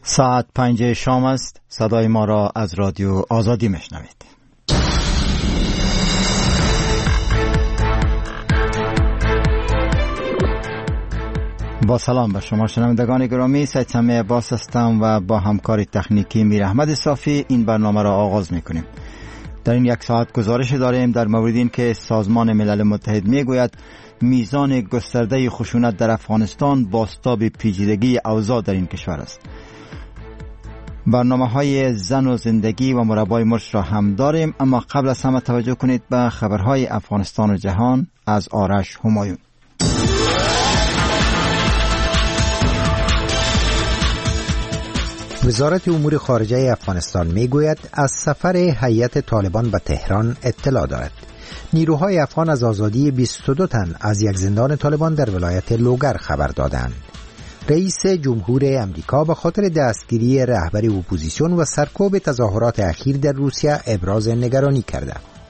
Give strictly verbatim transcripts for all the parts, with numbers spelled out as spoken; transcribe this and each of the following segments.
ساعت پنج شام است. صدای ما را از رادیو آزادی میشنوید. با سلام به شما شنوندگان گرامی، سید سمیع عباس هستم و با همکار تکنیکی میر احمد صافی این برنامه را آغاز میکنیم. در این یک ساعت گزارش داریم در مورد این که سازمان ملل متحد میگوید میزان گسترده خشونت در افغانستان بازتاب پیچیدگی اوضاع در این کشور است. برنامه های زن و زندگی و مربای مرش را هم داریم، اما قبل از همه توجه کنید به خبرهای افغانستان و جهان از آرش همایون. وزارت امور خارجه افغانستان میگوید از سفر هیئت طالبان به تهران اطلاع دارد. نیروهای افغان از آزادی بیست و دو تن از یک زندان طالبان در ولایت لوگر خبر دادند. رئیس جمهور امریکا به خاطر دستگیری رهبر اپوزیسیون و سرکوب تظاهرات اخیر در روسیه ابراز نگرانی کرده.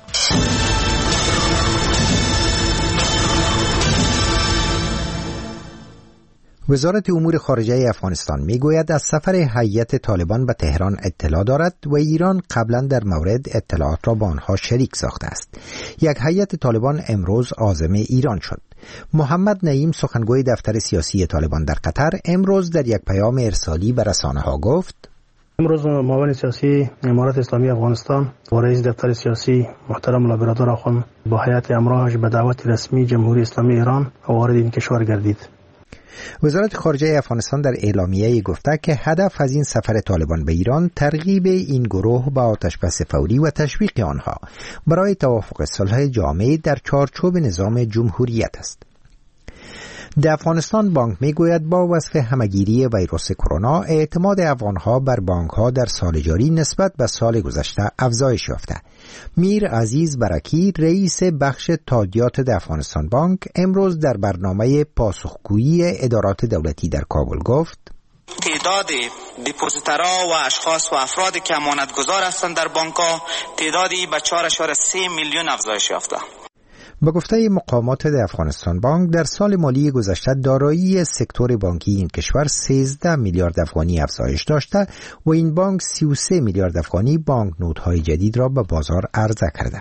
وزارت امور خارجه افغانستان میگوید از سفر هیئت طالبان به تهران اطلاع دارد و ایران قبلا در مورد اطلاعات را با آنها شریک ساخته است. یک هیئت طالبان امروز عازم ایران شد. محمد نعیم سخنگوی دفتر سیاسی طالبان در قطر امروز در یک پیام ارسالی به رسانه‌ها گفت: امروز معاون سیاسی امارات اسلامی افغانستان و رئیس دفتر سیاسی محترم لابرادور آخوند با هیئت همراهش به دعوت رسمی جمهوری اسلامی ایران وارد این کشور گردید. وزارت خارجه افغانستان در اعلامیه گفته که هدف از این سفر طالبان به ایران ترغیب این گروه به آتشبس فوری و تشویق آنها برای توافق صلح جامع در چارچوب نظام جمهوریت است. در افغانستان بانک میگوید با وصف همگیری ویروس کرونا اعتماد افغانها بر بانکها در سال جاری نسبت به سال گذشته افزایش یافته. میر عزیز برکی رئیس بخش تادیات در افغانستان بانک امروز در برنامه پاسخگویی ادارات دولتی در کابل گفت: تعداد دپوزیترها و اشخاص و افرادی که امانتگزار هستند در بانک‌ها تعدادی به چهار ممیز سه میلیون افزایش یافته. به گفته مقامات در افغانستان بانک در سال مالی گذشته دارایی سکتور بانکی این کشور سیزده میلیارد افغانی افزایش داشته و این بانک سی و سه میلیارد افغانی بانک نوت‌های جدید را به بازار عرضه کرده.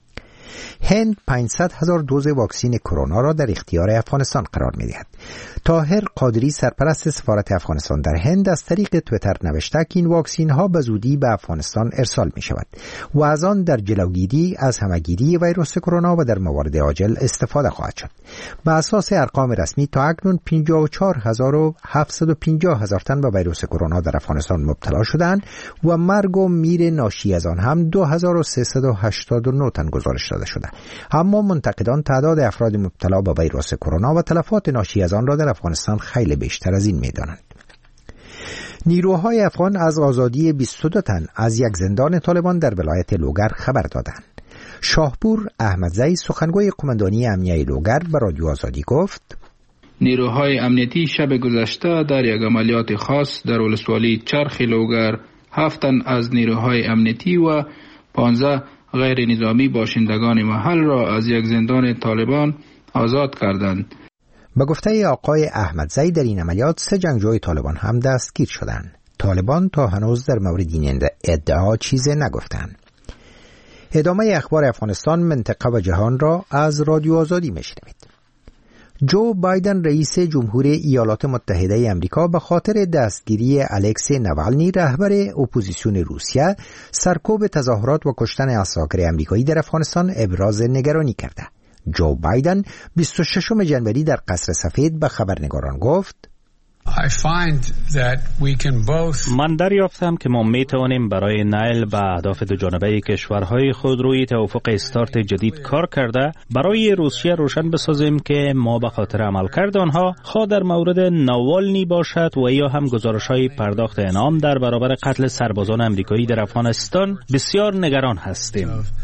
هند پانصد هزار دوز واکسن کرونا را در اختیار افغانستان قرار می‌دهد. طاهر قادری سرپرست سفارت افغانستان در هند از طریق توییتر نوشته که این واکسن ها به زودی به افغانستان ارسال می شود و از آن در جلوگیری از همگیری ویروس کرونا و در موارد عاجل استفاده خواهد شد. به اساس ارقام رسمی تا اکنون پنجاه و چهار هزار و هفتصد و پنجاه هزار تن به ویروس کرونا در افغانستان مبتلا شدند و مرگ و میر ناشی از آن هم دو هزار و سیصد و هشتاد و نه تن گزارش داده شده. اما منتقدان تعداد افراد مبتلا به ویروس کرونا و تلفات ناشی از آن را در افغانستان خیلی بیشتر از این می‌دانند. نیروهای افغان از آزادی بیست و دو تن از یک زندان طالبان در ولایت لوگر خبر دادند. شاهپور احمدزی سخنگوی قماندانی امنیه لوگر به رادیو آزادی گفت: نیروهای امنیتی شب گذشته در یک عملیات خاص در ولسوالی چرخ لوگر هفت تن از نیروهای امنیتی و پانزده غیر نظامی باشندگان محل را از یک زندان طالبان آزاد کردند. به گفته آقای احمدزی در این عملیات سه جنگجوی طالبان هم دستگیر شدند. طالبان تا هنوز در مورد این ادعا چیزی نگفتند. ادامه اخبار افغانستان، منطقه و جهان را از رادیو آزادی میشنوید. جو بایدن رئیس جمهور ایالات متحده امریکا به خاطر دستگیری الکسی نوالنی رهبر اپوزیسیون روسیه، سرکوب تظاهرات و کشتن عساکر امریکایی در افغانستان ابراز نگرانی کرده. جو بایدن بیست و ششم ژانویه در قصر سفید به خبرنگاران گفت: من دریافتم که ما می توانیم برای نیل به اهداف دو جانبه کشورهای خود روی توافق استارت جدید کار کرده برای روسیه روشن بسازیم که ما به خاطر عملکرد آنها خواه در مورد نوالنی باشد و یا هم گزارش‌های پرداخت انعام در برابر قتل سربازان امریکایی در افغانستان بسیار نگران هستیم.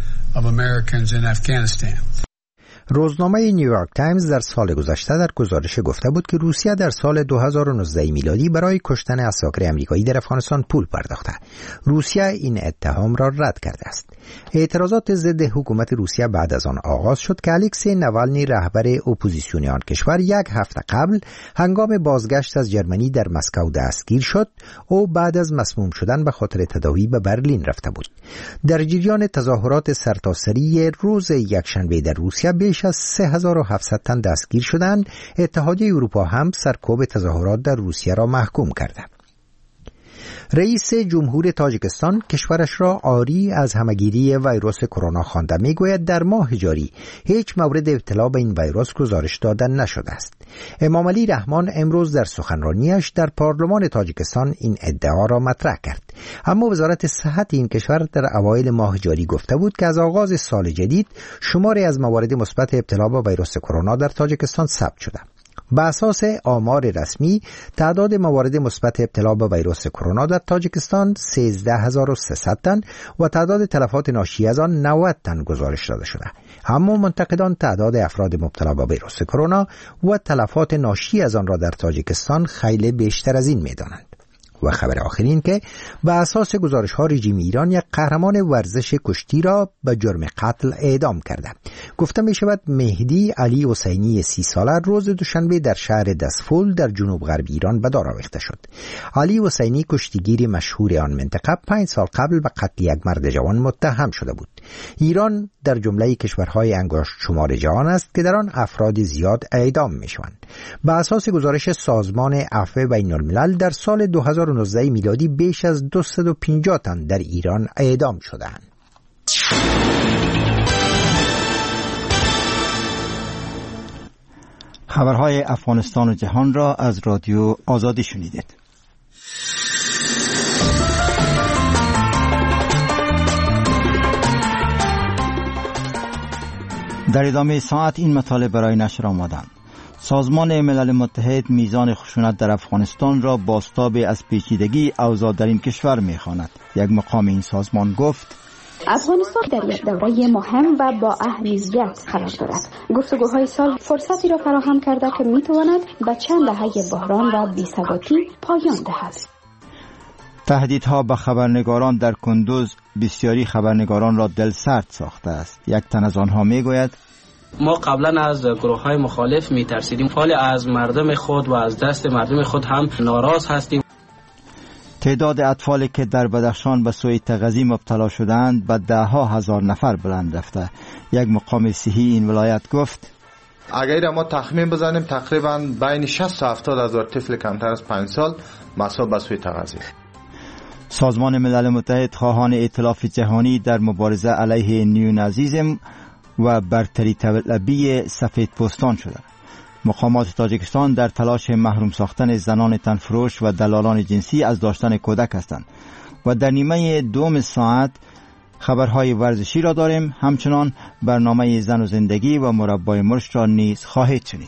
روزنامه نیویورک تایمز در سال گذشته در گزارش گفته بود که روسیه در سال دو هزار و نوزده میلادی برای کشتن عساکر امریکایی در افغانستان پول پرداخته. روسیه این اتهام را رد کرده است. اعتراضات ضد حکومت روسیه بعد از آن آغاز شد که الکسی نوالنی رهبر اپوزیسیون آن کشور یک هفته قبل هنگام بازگشت از جرمنی در مسکو دستگیر شد و بعد از مسموم شدن به خاطر تداوی به برلین رفته بود. در جریان تظاهرات سرتاسری روز یکشنبه در روسیه بیش از سه هزار و هفتصد تن دستگیر شدند. اتحادیه اروپا هم سرکوب تظاهرات در روسیه را محکوم کرده. رئیس جمهور تاجیکستان کشورش را عاری از همهگیری ویروس کرونا خوانده. میگوید در ماه جاری هیچ مورد ابتلا به این ویروس گزارش داده نشده است. امام علی رحمان امروز در سخنرانیش در پارلمان تاجیکستان این ادعا را مطرح کرد. اما وزارت صحت این کشور در اوایل ماه جاری گفته بود که از آغاز سال جدید شماری از موارد مثبت ابتلا به ویروس کرونا در تاجیکستان ثبت شده. به اساس آمار رسمی تعداد موارد مثبت ابتلا به ویروس کرونا در تاجیکستان سیزده هزار و سیصد تن و تعداد تلفات ناشی از آن نود تن گزارش داده شده. اما منتقدان تعداد افراد مبتلا به ویروس کرونا و تلفات ناشی از آن را در تاجیکستان خیلی بیشتر از این می‌دانند. و خبر آخرین که به اساس گزارش ها رژیم ایران یک قهرمان ورزش کشتی را به جرم قتل اعدام کرده. گفته می شود مهدی علی حسینی سی ساله روز دوشنبه در شهر دسفول در جنوب غرب ایران به دار آویخته شد. علی حسینی کشتیگیر مشهور آن منطقه پنج سال قبل به قتل یک مرد جوان متهم شده بود. ایران در جمله کشورهای انگشت شمار جهان است که در آن افراد زیاد اعدام می شوند. به اساس گزارش سازمان عفو بین الملل در سال دو هزار و نوزده میلادی بیش از دویست و پنجاه تن در ایران اعدام شدند. خبرهای افغانستان و جهان را از رادیو آزادی شنیدید. در ادامه ساعت این مطالب برای نشر آمدند. سازمان ملل متحد میزان خشونت در افغانستان را بازتاب از پیچیدگی اوضاع در این کشور می‌خواند. یک مقام این سازمان گفت افغانستان در یک دوره مهم و با اهمیت قرار دارد. گفتگوهای سال فرصتی را فراهم کرده که می‌تواند به چند دهه بحران و بی‌ثباتی پایان دهد. تهدیدها به خبرنگاران در کندوز بسیاری خبرنگاران را دلسرد ساخته است. یک تن از آنها میگوید ما قبلا از گروه های مخالف می ترسیدیم، حالی از مردم خود و از دست مردم خود هم ناراض هستیم. تعداد اطفالی که در بدخشان به سوء تغذیه مبتلا شدند به ده ها هزار نفر بلند رفته. یک مقام صحی این ولایت گفت اگر ما تخمین بزنیم تقریبا بین شصت تا هفتاد هزار طفل کمتر از پنج سال مصاب به سوء تغذیه. سازمان ملل متحد خواهان ائتلاف جهانی در مبارزه علیه نیونازیسم و برتری طلبی سفید پوستان شده. مقامات تاجیکستان در تلاش محروم ساختن زنان تنفروش و دلالان جنسی از داشتن کودک هستند. و در نیمه دوم ساعت خبرهای ورزشی را داریم. همچنان برنامه زن و زندگی و مربای مرشد را نیز خواهید شنید.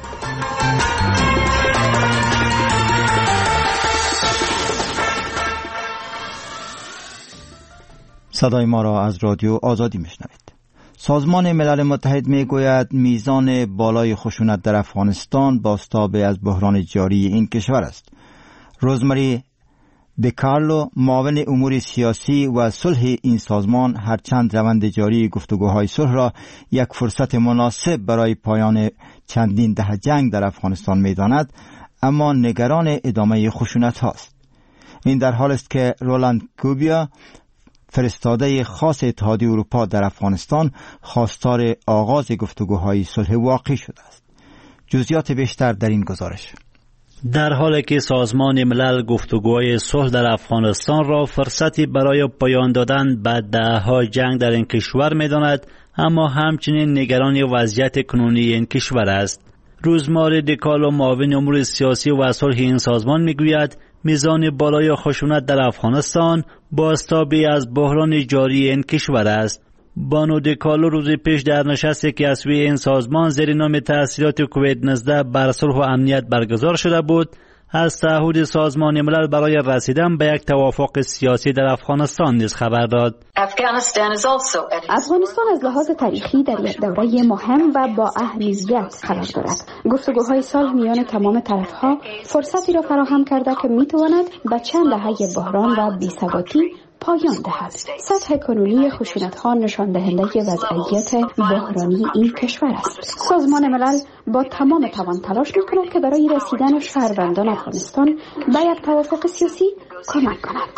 صدای ما را از رادیو آزادی میشنوید. سازمان ملل متحد میگوید میزان بالای خشونت در افغانستان بازتاب از بحران جاری این کشور است. روزمری دکارلو معاون امور سیاسی و صلح این سازمان هرچند روند جاری گفتگوهای صلح را یک فرصت مناسب برای پایان چندین دهه جنگ در افغانستان میداند، اما نگران ادامه خشونت هاست. این در حال است که رولاند کوبیا فرستاده خاص اتحادیه اروپا در افغانستان خواستار آغاز گفتگوهای صلح واقعی شده است. جزئیات بیشتر در این گزارش. در حالی که سازمان ملل گفتگوهای صلح در افغانستان را فرصتی برای پایان دادن به دهه‌ها جنگ در این کشور می‌داند، اما همچنین نگران وضعیت کنونی این کشور است. روزماری دکالو معاون امور سیاسی و صلح این سازمان میگوید میزان بالای خشونت در افغانستان بازتابی از بحران جاری این کشور است. بانو دکالو روز پیش در نشستی که از سوی این سازمان زیر نام تأثیرات کووید نوزده بر صلح و امنیت برگزار شده بود، از تعهد سازمان ملل برای رسیدن به یک توافق سیاسی در افغانستان نیز خبر داد. افغانستان از لحاظ تاریخی در یک دوره مهم و با اهمیت قرار دارد. گفتگوهای صلح میان تمام طرفها فرصتی را فراهم کرده که میتواند به چند دهه بحران و بی‌ثباتی پایان دهد. سطح کنونی خشونت‌ها نشان دهنده وضعیت بحرانی این کشور است. سازمان ملل با تمام توان تلاش می‌کند که برای رسیدن شهروندان افغانستان به یک توافق سیاسی کمک کند.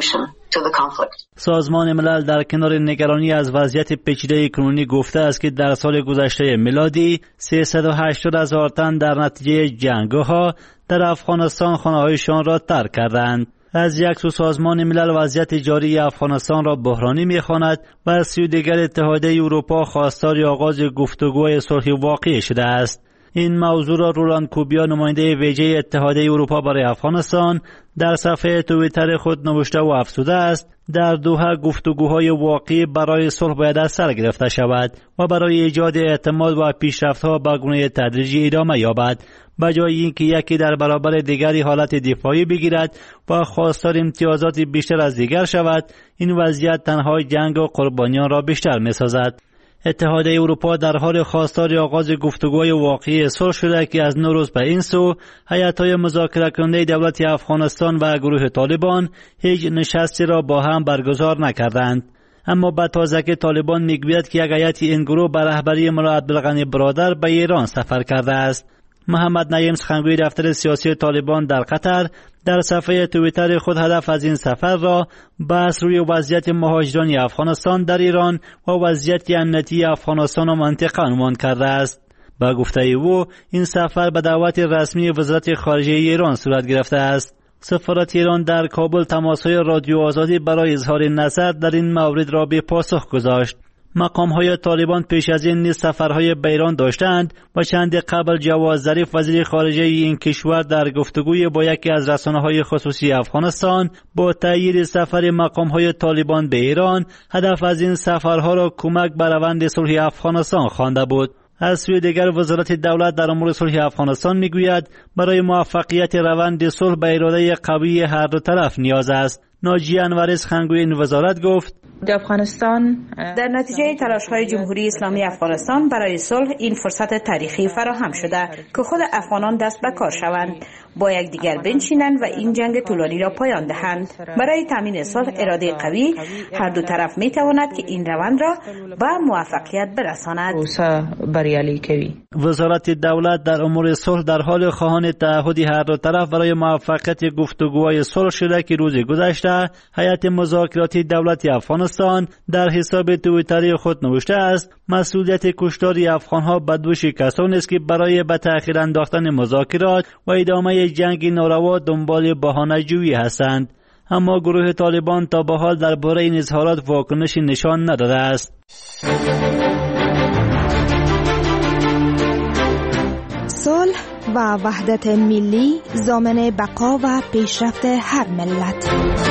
سازمان ملل در کنار نگرانی از وضعیت پیچیده کنونی گفته است که در سال گذشته میلادی سیصد و هشتاد هزار تن در نتیجه جنگ‌ها در افغانستان خانه‌هایشان را ترک کردند. از یک سو سازمان ملل وضعیت جاری افغانستان را بحرانی می‌خواند و از سوی دیگر اتحادیه اروپا خواستار آغاز گفتگوهای صلح واقعی شده است. این موضوع را رولان کوبیا نماینده ویژه اتحادیه اروپا برای افغانستان در صفحه توییتر خود نوشته و افزوده است در دوحه گفتگوهای واقعی برای صلح باید از سر گرفته شود و برای ایجاد اعتماد و پیشرفت‌ها به گونه تدریجی ادامه یابد، بجای اینکه یکی در برابر دیگری حالت دفاعی بگیرد و خواستار امتیازات بیشتر از دیگر شود. این وضعیت تنها جنگ و قربانیان را بیشتر می‌سازد. اتحادیه اروپا در حال خواستار آغاز گفتگوهای واقعی صلح شده که از نوروز به این سو هیئت‌های مذاکره کننده دولت افغانستان و گروه طالبان هیچ نشستی را با هم برگزار نکردند. اما به تازگی طالبان میگوید که یک هیئت این گروه به رهبری ملا عبدالغنی برادر به ایران سفر کرده است. محمد نعیم سخنگوی دفتر سیاسی طالبان در قطر در صفحه توییتر خود هدف از این سفر را بحث روی وضعیت مهاجران افغانستان در ایران و وضعیت امنیتی افغانستان و منطقه عنوان کرده است. با گفته او این سفر به دعوت رسمی وزارت خارجه ایران صورت گرفته است. سفارت ایران در کابل تماس‌های رادیو آزادی برای اظهار نظر در این مورد را به پاسخ گذاشت. مقام‌های طالبان پیش از این نیز سفرهای به ایران داشتند و چند قبل جواد ظریف وزیر خارجه این کشور در گفتگوی با یکی از رسانه‌های خصوصی افغانستان با تأیید سفر مقام‌های طالبان به ایران هدف از این سفرها را کمک به روند صلح افغانستان خوانده بود. از سوی دیگر وزارت دولت در امور صلح افغانستان میگوید برای موفقیت روند صلح به اراده قوی هر دو طرف نیاز است. ناجیه انوری سخنگوی این وزارت گفت افغانستان در نتیجه تلاش‌های جمهوری اسلامی افغانستان برای صلح این فرصت تاریخی فراهم شده که خود افغانان دست به کار شوند، با یکدیگر بنشینند و این جنگ طولانی را پایان دهند. برای تامین صلح اراده قوی هر دو طرف می‌تواند که این روند را به موفقیت برساند. وزارت دولت در امور صلح در حال خواهان تعهد هر دو طرف برای موفقیت گفتگوهای صلح شده که روز گذشته هیئت مذاکراتی دولت افغانستان در حساب توییتری خود نوشته است مسئولیت کشتار افغانها به دوش کسانی است که برای به تأخیر انداختن مذاکرات و ادامه جنگ ناروا دنبال بهانه‌جویی هستند. اما گروه طالبان تا به حال درباره این اظهارات واکنشی نشان نداده است. صلح و وحدت ملی ضامن بقا و پیشرفت هر ملت.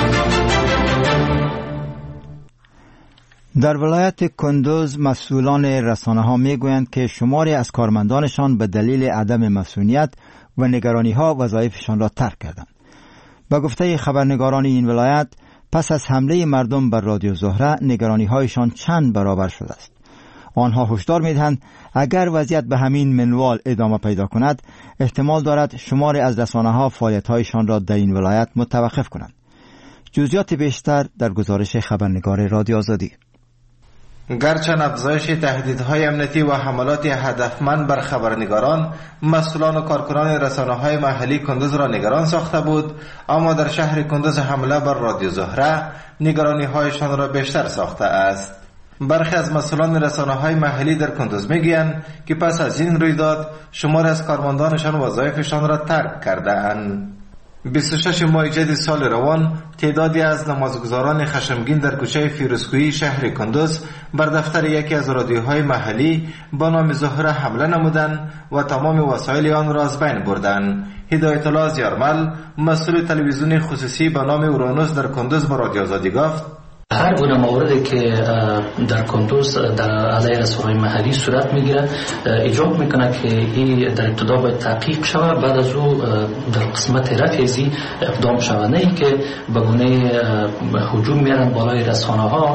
در ولایت کندوز مسئولان رسانه ها می گویند که شماری از کارمندانشان به دلیل عدم مسئولیت و نگرانی ها وظایفشان را ترک کردند. با گفته خبرنگاران این ولایت پس از حمله مردم بر رادیو زهره نگرانی هایشان چند برابر شده است. آنها هشدار می دهند اگر وضعیت به همین منوال ادامه پیدا کند احتمال دارد شماری از رسانه ها فعالیت هایشان را در این ولایت متوقف کنند. جزئیات بیشتر در گزارش خبرنگار رادیو آزادی. گرچند افزایش تهدیدهای امنیتی و حملات هدفمند بر خبرنگاران مسئولان و کارکنان رسانه‌های محلی کندوز را نگران ساخته بود، اما در شهر کندوز حمله بر رادیو زهره نگرانی‌هایشان را بیشتر ساخته است. برخی از مسئولان رسانه‌های محلی در کندوز میگویند که پس از این رویداد شمار از کارمندانشان وظایفشان را ترک کرده‌اند. بیست و شش ماه جدید سال روان تعدادی از نمازگزاران خشمگین در کوچه فیروزکویی شهر کندوز بر دفتر یکی از رادیوهای محلی با نام زهره حمله نمودند و تمام وسایل آن را از بین بردند. هدایت الله زیارمل مسئول تلویزیون خصوصی به نام اورانوس در کندوز با رادیو آزادی گفت هر گونه موردی که در کندوز در علیه رسانه‌های محلی صورت میگیره ایجاب میکنه که این در ابتدا باید تحقیق شود، بعد از او در قسمت رفیزی اقدام شود، نه اینکه به گونه هجوم میارن بالای رسانه ها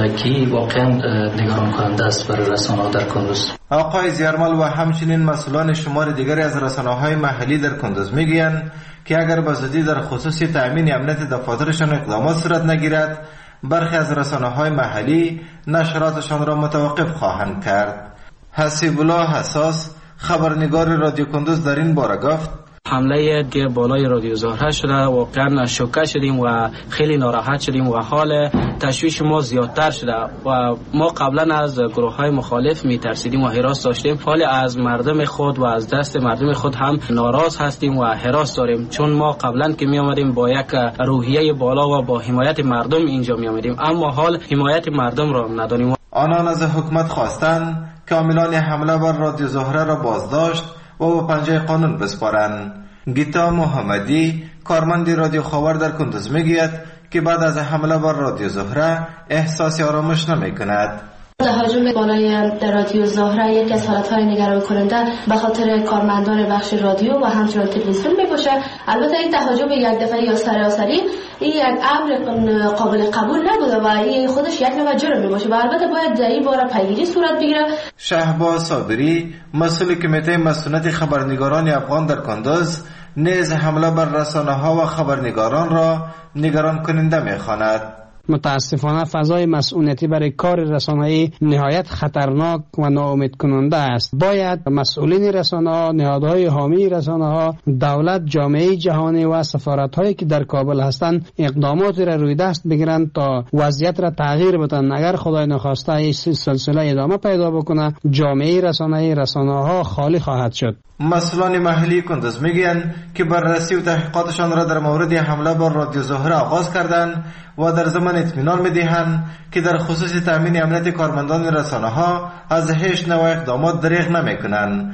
که واقعا نگران کننده است برای رسانه ها در کندوز. آقای زیارمال و همچنین مسئولان شمار دیگری از رسانه های محلی در کندوز میگویند که اگر به زودی در خصوص تأمین امنیت دفاترشان اقدامات صورت نگیرد، برخی از رسانه‌های محلی نشراتشان را متوقف خواهند کرد. حسیب الله حساس، خبرنگار رادیو کندوز، در این باره گفت: حمله دیگه بالای رادیو زهره شده، واقعا شوکه شدیم و خیلی ناراحت شدیم و حال تشویش ما زیادتر شده و ما قبلا از گروه های مخالف میترسیدیم و هراس داشتیم، حال از مردم خود و از دست مردم خود هم ناراض هستیم و هراس داریم، چون ما قبلا که می آمدیم با یک روحیه بالا و با حمایت مردم اینجا می آمدیم، اما حال حمایت مردم را نداریم. آنان از حکومت خواستند که عاملان حمله بر رادیو زهره را بازداشت و به پنجه قانون بسپارند. گیتا محمدی، کارمند رادیو خاور در کندوز، میگوید که بعد از حمله بر رادیو زهره احساس آرامش نمی کند. تهاجم بالای رادیو زهره یک از حالتهای نگران کننده به خاطر کارمندان بخش رادیو و همچنین تلویزیون می باشه. البته این تهاجم یک دفعه یا سراسری این یک امر قابل قبول نبوده و این خودش یک نوع جرم می باشه و البته باید در این باره پیگیری صورت بگیره. شهباز صابری، مسئول کمیته مسئولیت خبرنگاران افغان در کندوز، نیز حمله بر رسانه ها و خبرنگاران را نگران کننده می خواند. متاسفانه فضای مسئولیتی برای کار رسانه‌ای نهایت خطرناک و ناامید کننده است. باید مسئولین رسانه‌ها، نهادهای حامی رسانه‌ها، دولت، جامعه جهانی و سفارت‌هایی که در کابل هستند اقداماتی را روی دست بگیرند تا وضعیت را تغییر بدن. اگر خدای نخواسته این سلسله ادامه پیدا بکنه، جامعه رسانه‌ای رسانه‌ها خالی خواهد شد. مسئولان محلی کندوز میگویند که بررسی و تحقیقاتشان را در مورد حمله بر رادیو زهره آغاز کردند و در ضمن اطمینان میدهند که در خصوص تامین امنیت کارمندان رسانه ها از هیچ نوع اقدامات دریغ نمیکنند.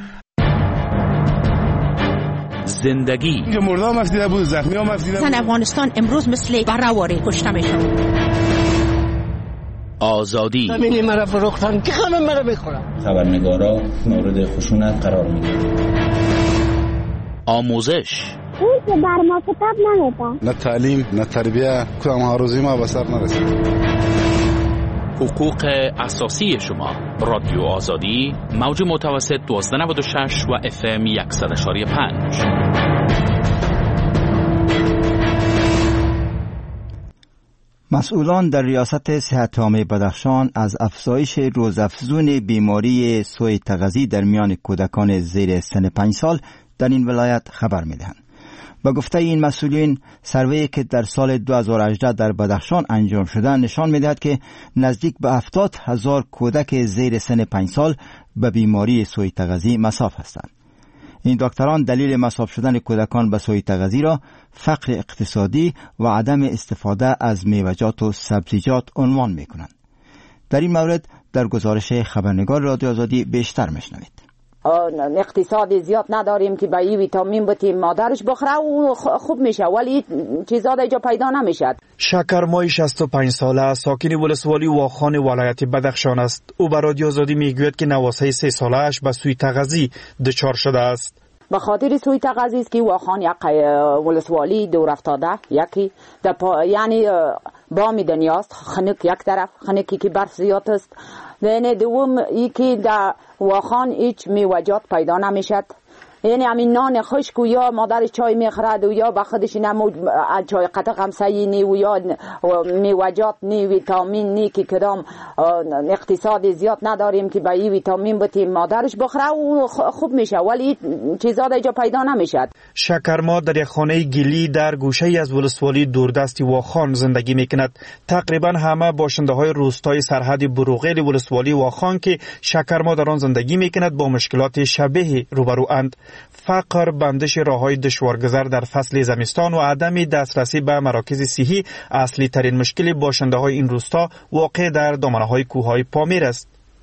زندگی مردا مفیده بود، زخمی ها مفیده بود. زن افغانستان امروز مثل برهواری کشته میشن. آزادی زمینی مرا فروختن که همه مرا بخورن. خبرنگارا مورد خشونت قرار میگیرن. آموزش اون که بر ما کتاب نمیده. نه تعلیم نه تربیه، کدام آرزوی ما به سر نرسید. حقوق اساسی شما. رادیو آزادی، موج متوسط دوازده نود و شش و اف ام صد و پنج. مسئولان در ریاست صحت عامه بدخشان از افزایش روزافزون بیماری سوی تغذی در میان کودکان زیر سن پنج سال در این ولایت خبر می‌دهند. با گفته این مسئولین، سروی که در سال دو هزار و هجده در بدخشان انجام شده نشان می‌دهد که نزدیک به هفتاد هزار کودک زیر سن پنج سال به بیماری سوی تغذی مصاب هستند. این دکتران دلیل مصاب شدن کودکان به سوی تغذی را فقر اقتصادی و عدم استفاده از میوه‌جات و سبزیجات عنوان می‌کنند. در این مورد در گزارش خبرنگار رادیو آزادی بیشتر می‌شنوید. اقتصادی زیاد نداریم که با این ویتامین بتیم مادرش بخوره و خوب میشه، ولی چیزا اینجا پیدا نمیشد. شکرمای شصت و پنج ساله ساکن ولسوالی واخان ولایت بدخشان است. او به رادیو آزادی میگوید که نواسه سه ساله‌اش به سوی تغذی دچار شده است. به خاطر سوی تغذی است که واخان یک ولسوالی دور افتاده، یکی پا... یعنی بامی دنیاست، خنک یک طرف، خنکی که برف زیاد است. یعنی دوم یکی در واخان هیچ میوه‌جات پیدا نمیشد، یعنی همین نان خشک و یا مادرش چای میخورد و یا به خودش نمو چای قطع غمسه نی و یا میوه‌جات نی، ویتامین نی که کدام اقتصادی زیاد نداریم که به این ویتامین بتیم مادرش بخوره و خوب میشه، ولی چیزا اینجا پیدا نمیشد. شکرما در یک خانه گلی در گوشه ای از ولسوالی دوردست واخان زندگی میکند. تقریبا همه باشنده های روستای سرحد بروغیل ولسوالی واخان که شکرما در آن زندگی میکند با مشکلات شبیه روبرواند. فقر، بندش راههای دشوارگذر در فصل زمستان و عدم دسترسی به مراکز صحی اصلی ترین مشکل باشنده های این روستا واقع در دامنه های کوه های پامیر است.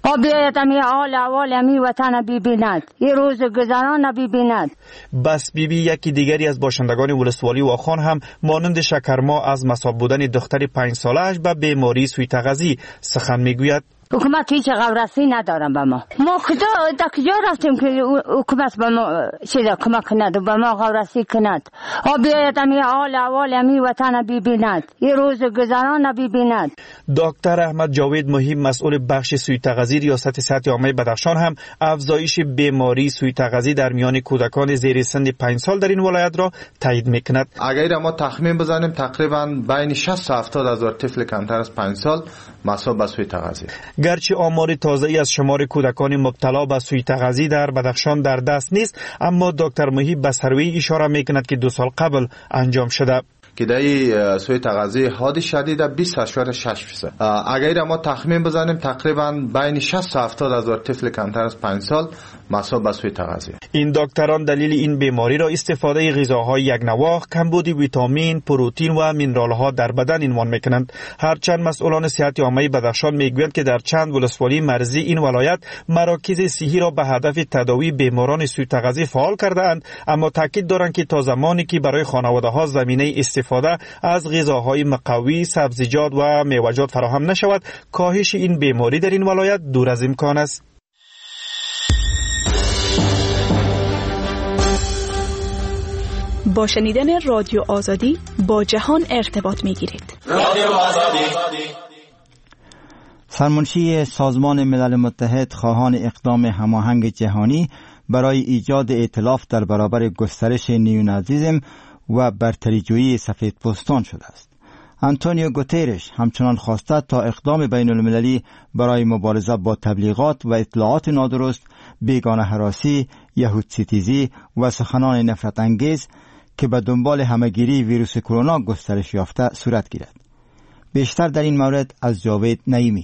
بیاید امی آل اول امی وطن ببیند، این روز گذران ببیند. بس بیبی یکی دیگری از باشندگان ولسوالی واخان هم مانند شکرما از مصاب بودن دختر پنج ساله‌اش به بیماری سوی تغذی سخن میگوید. حکومت هیچ غورسی ندارم به ما. ما کجا تا کجا رفتیم که حکومت به ما چیزا کمک کند و به ما غورسی کند. ها بیاید امی آل اول امی وطن ببیند، این روز گذران ببیند. دکتر احمد جاوید مهیم مسئول بخش سوی تغذی ریاست صحت عامه بدخشان هم افزایش بیماری سوی تغذی در میان کودکان زیر سن پنج سال در این ولایت را تایید میکند. اگر ما تخمین بزنیم تقریبا بین شصت تا هفتاد هزار طفل کمتر از پنج سال مصاب به سوی تغذی. گرچه آمار تازه‌ای از شمار کودکان مبتلا به سوی تغذی در بدخشان در دست نیست، اما دکتر محیب به سروی اشاره میکند که دو سال قبل انجام شده که در سوی تغذی حاد شدید بیست اشاره شش فیصد. اگر ما تخمین بزنیم تقریبا بین شصت تا هفتاد هزار طفل کمتر از پنج سال مصاب به سوی تغذی. این دکتران دلیل این بیماری را استفاده غذاهای یک نواخت، کمبود ویتامین، پروتئین و مینرال‌ها در بدن عنوان میکنند. هرچند مسئولان صحت عامه بدخشان میگویند که در چند ولسوالی مرزی این ولایت مراکز صحی را به هدف تداوی بیماران سوی تغذی فعال کرده‌اند، اما تاکید دارند که تا زمانی که برای خانواده‌ها زمینه استفاده از غذاهای مقوی، سبزیجات و میوه‌جات فراهم نشود، کاهش این بیماری در این ولایت دور از امکان است. با شنیدن رادیو آزادی با جهان ارتباط می‌گیرید. رادیو آزادی. سرمنشی سازمان ملل متحد خواهان اقدام هماهنگ جهانی برای ایجاد ائتلاف در برابر گسترش نیونازیسم و برتریجویی سفیدپوستان شده است. آنتونیو گوترش همچنان خواسته تا اقدام بین المللی برای مبارزه با تبلیغات و اطلاعات نادرست، بیگانه هراسی، یهود ستیزی و سخنان نفرت انگیز که به دنبال همهگیری ویروس کرونا گسترش یافته صورت گیرد. بیشتر در این مورد از جاوید نعیمی.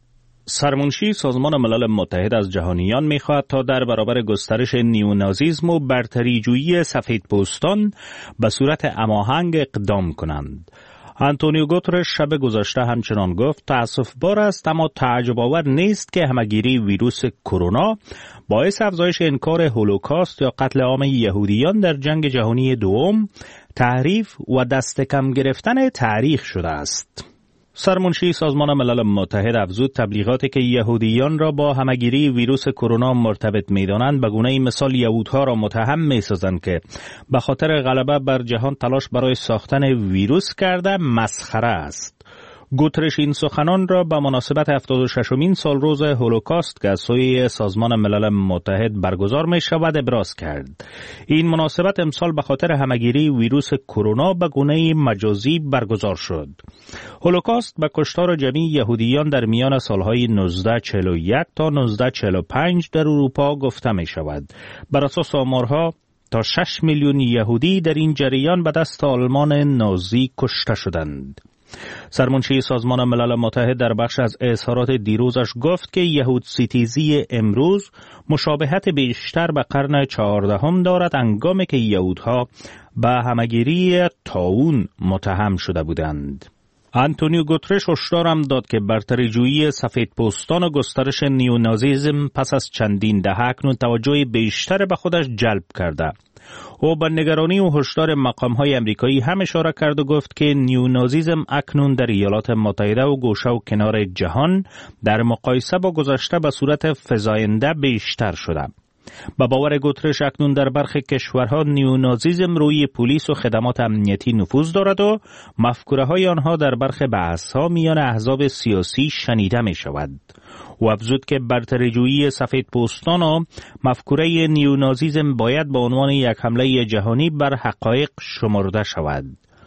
سرمنشی سازمان ملل متحد از جهانیان می‌خواهد تا در برابر گسترش نیونازیسم و برتریجویی سفیدپوستان به صورت هماهنگ اقدام کنند. آنتونیو گوترش شب گذشته همچنان گفت تأسف بار است اما تعجب آور نیست که همهگیری ویروس کرونا باعث افزایش انکار هولوکاست یا قتل عام یهودیان در جنگ جهانی دوم، تحریف و دست کم گرفتن تاریخ شده است. سرمنشی سازمان ملل متحد افزود تبلیغاتی که یهودیان را با همهگیری ویروس کرونا مرتبط می‌دانند به گونه مثال یهودها را متهم می‌سازند که به خاطر غلبه بر جهان تلاش برای ساختن ویروس کرده مسخره است. گوترش این سخنان را به مناسبت هفتاد و ششمین سالروز هولوکاست که از سوی سازمان ملل متحد برگزار می شود ابراز کرد. این مناسبت امسال به خاطر همهگیری ویروس کرونا به گونه مجازی برگزار شد. هولوکاست به کشتار جمعی یهودیان در میان سالهای نوزده چهل و یک تا نوزده چهل و پنج در اروپا گفته می شود. بر اساس آمارها تا شش میلیون یهودی در این جریان به دست آلمان نازی کشته شدند. سرمنشی سازمان ملل متحد در بخش از اظهارات دیروزش گفت که یهود ستیزی امروز مشابهت بیشتر به قرن چهاردهم دارد، هنگامی که یهودها به همهگیری طاعون متهم شده بودند. آنتونیو گوترش هشدار هم داد که برتریجویی سفیدپوستان و گسترش نیونازیسم پس از چندین دهه اکنون توجه بیشتر به خودش جلب کرده. او به نگرانی و هشدار مقام‌های امریکایی هم اشاره کرد و گفت که نیونازیسم اکنون در ایالات متحده و گوشه و کنار جهان در مقایسه با گذشته به صورت فزاینده بیشتر شده. با باور گوترش اکنون در برخی کشورها نیونازیسم روی پلیس و خدمات امنیتی نفوذ دارد و مفکوره های آنها در برخی بحث‌ها میان احزاب سیاسی شنیده می شود. و افزود که برتریجویی سفیدپوستان و مفکوره نیونازیسم باید به عنوان یک حمله جهانی بر حقایق شمرده شود.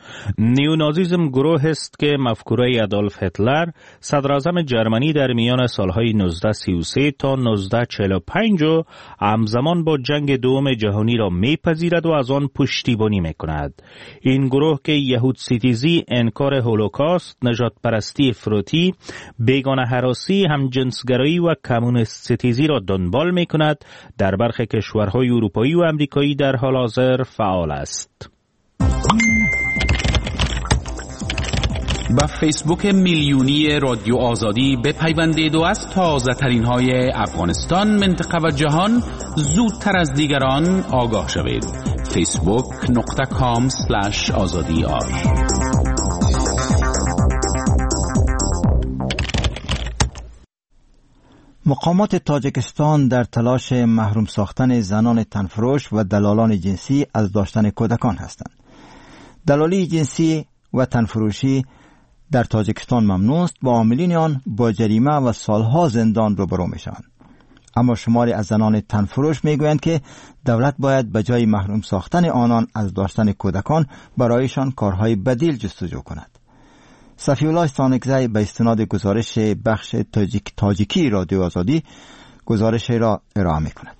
نیونازیسم گروه است که مفکوره آدولف هیتلر صدراعظم جرمنی در میان سالهای نوزده سی و سه تا نوزده چهل و پنج و همزمان با جنگ دوم جهانی را میپذیرد و از آن پشتیبانی میکند. این گروه که یهود ستیزی، انکار هولوکاست، نجات پرستی افراطی، بیگانه هراسی، همجنسگرایی و کمونیست ستیزی را دنبال میکند، در برخی کشورهای اروپایی و امریکایی در حال حاضر فعال است. و فیسبوک میلیونی رادیو آزادی بپیوندید و از تازه ترین های افغانستان، منطقه و جهان زودتر از دیگران آگاه شوید. فیسبوک نقطه کام سلش آزادی آر. مقامات تاجیکستان در تلاش محروم ساختن زنان تنفروش و دلالان جنسی از داشتن کودکان هستند. دلالی جنسی و تنفروشی در تاجیکستان ممنوع است و عاملین آن با جریمه و سالها زندان روبرو می شوند. اما شماری از زنان تنفروش می گویند که دولت باید به جای محروم ساختن آنان از داشتن کودکان برایشان کارهای بدیل جستجو کند. صفی الله سانکزی به استناد گزارش بخش تاجیک تاجیکی رادیو آزادی گزارش را ارائه می کند.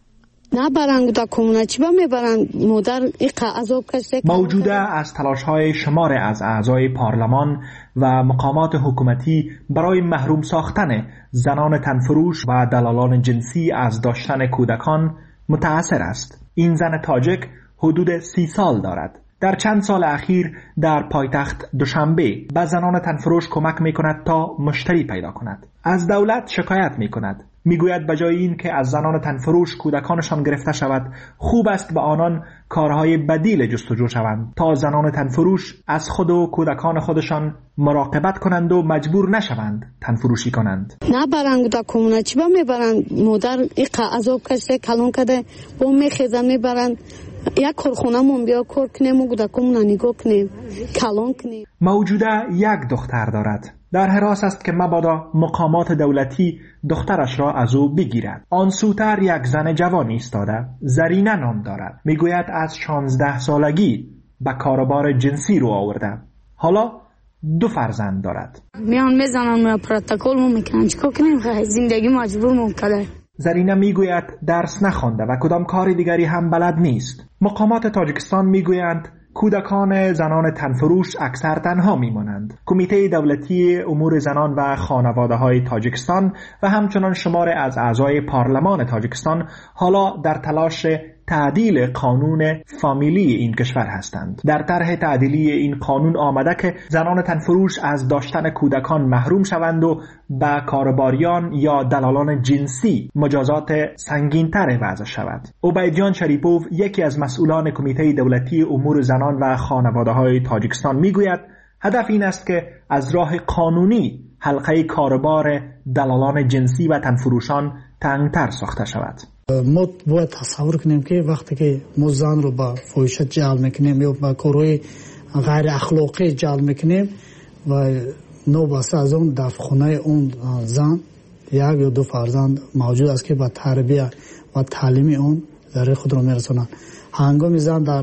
موجوده از تلاش‌های شمار از اعضای پارلمان و مقامات حکومتی برای محروم ساختن زنان تنفروش و دلالان جنسی از داشتن کودکان متأثر است. این زن تاجیک حدود سی سال دارد. در چند سال اخیر در پایتخت دوشنبه به زنان تنفروش کمک می کند تا مشتری پیدا کند. از دولت شکایت می کند. می گوید بجای این که از زنان تنفروش کودکانشان گرفته شود، خوب است به آنان کارهای بدیل جستجو شوند تا زنان تنفروش از خود و کودکان خودشان مراقبت کنند و مجبور نشوند تنفروشی کنند. نه برند دا کمونه چی با میبرند مادر ایقا عذاب کشته کلون کده با میخیزن میبرند یک کارخونه‌مون بیا کار کنیم و کودکمون نگاه کنیم کلون کنیم. موجوده یک دختر دارد. در حراس است که مبادا مقامات دولتی دخترش را از او بگیرد. آن سوتر یک زن جوان ایستاده، زرینه نام دارد. میگوید از شانزده سالگی به کاروبار جنسی رو آورده. حالا دو فرزند دارد. میان میزنن و پروتکل مو میکنن چیکار کنیم؟ زندگی مجبور مون کرده. زرینه میگوید درس نخوانده و کدام کار دیگری هم بلد نیست. مقامات تاجیکستان میگویند کودکان زنان تنفروش اکثر تنها میمانند. کمیته دولتی امور زنان و خانواده های تاجیکستان و همچنان شمار از اعضای پارلمان تاجیکستان حالا در تلاش تعدیل قانون فامیلی این کشور هستند. در طرح تعدیلی این قانون آمده که زنان تنفروش از داشتن کودکان محروم شوند و به کارباریان یا دلالان جنسی مجازات سنگین‌تر وضع شود. عبیدجان شریپوف یکی از مسئولان کمیته دولتی امور زنان و خانواده‌های تاجیکستان میگوید هدف این است که از راه قانونی حلقه کاربار دلالان جنسی و تنفروشان تنگتر ساخته شود. ما باید تصور کنیم که وقتی که ما زن رو با فحاشی جلب میکنیم یا با کارهای غیر اخلاقی جلب میکنیم و نوبسته از اون در خانه اون زن یک یا دو فرزند موجود است که با تربیت و تعلیم اون ذره خود رو میرسونن. هنگامی زن در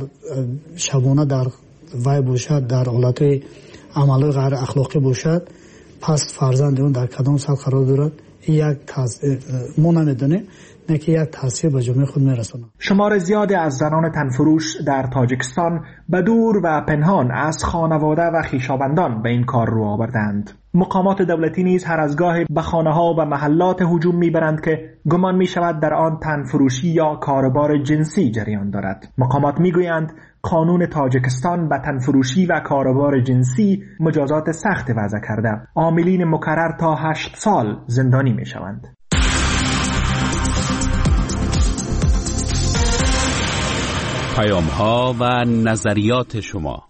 شبانه در وای باشد، در حالت عمل غیر اخلاقی باشد، پس فرزند اون در کدام سطح قرار دارد یک تاثیر ما نمیدونیم نه که یک تاثیر به جامعه خود میرسونه. شمار زیادی از زنان تنفروش در تاجیکستان به دور و پنهان از خانواده و خویشاوندان به این کار رو آوردند. مقامات دولتی نیز هر از گاهی به خانه‌ها و محلات هجوم میبرند که گمان میشود در آن تنفروشی یا کاربار جنسی جریان دارد. مقامات میگویند قانون تاجیکستان به تنفروشی و کاربار جنسی مجازات سخت وضع کرده. عاملین مکرر تا هشت سال زندانی میشوند. پیام ها و نظریات شما.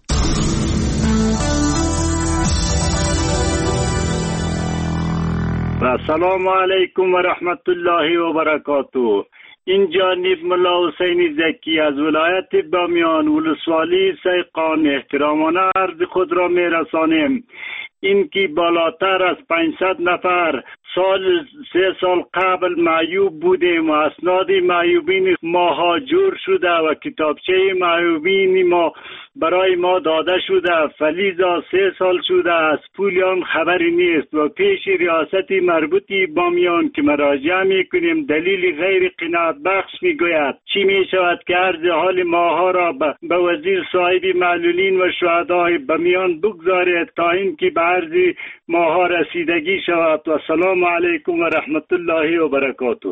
سلام علیکم و رحمت الله و برکاته. این جانب ملا حسین زکی از ولایت بامیان ولسوالی سیقان احترامانه عرض خود را میرسانیم. این که بالاتر از پانصد نفر سال سه سال قبل معیوب بودیم و اسناد معیوبین ما ها جور شده و کتابچه معیوبین ما برای ما داده شده. فلیزا سه سال شده از پولیان خبری نیست و پیش ریاست مربوطی بامیان که مراجعه می کنیم دلیل غیر قناعت بخش می گوید. چی می شود که عرض حال ماها را به وزیر صاحب معلولین و شهدای بامیان بگذارید تا اینکه به عرض ماها رسیدگی شود. و سلام علیکم و رحمت الله و برکاته.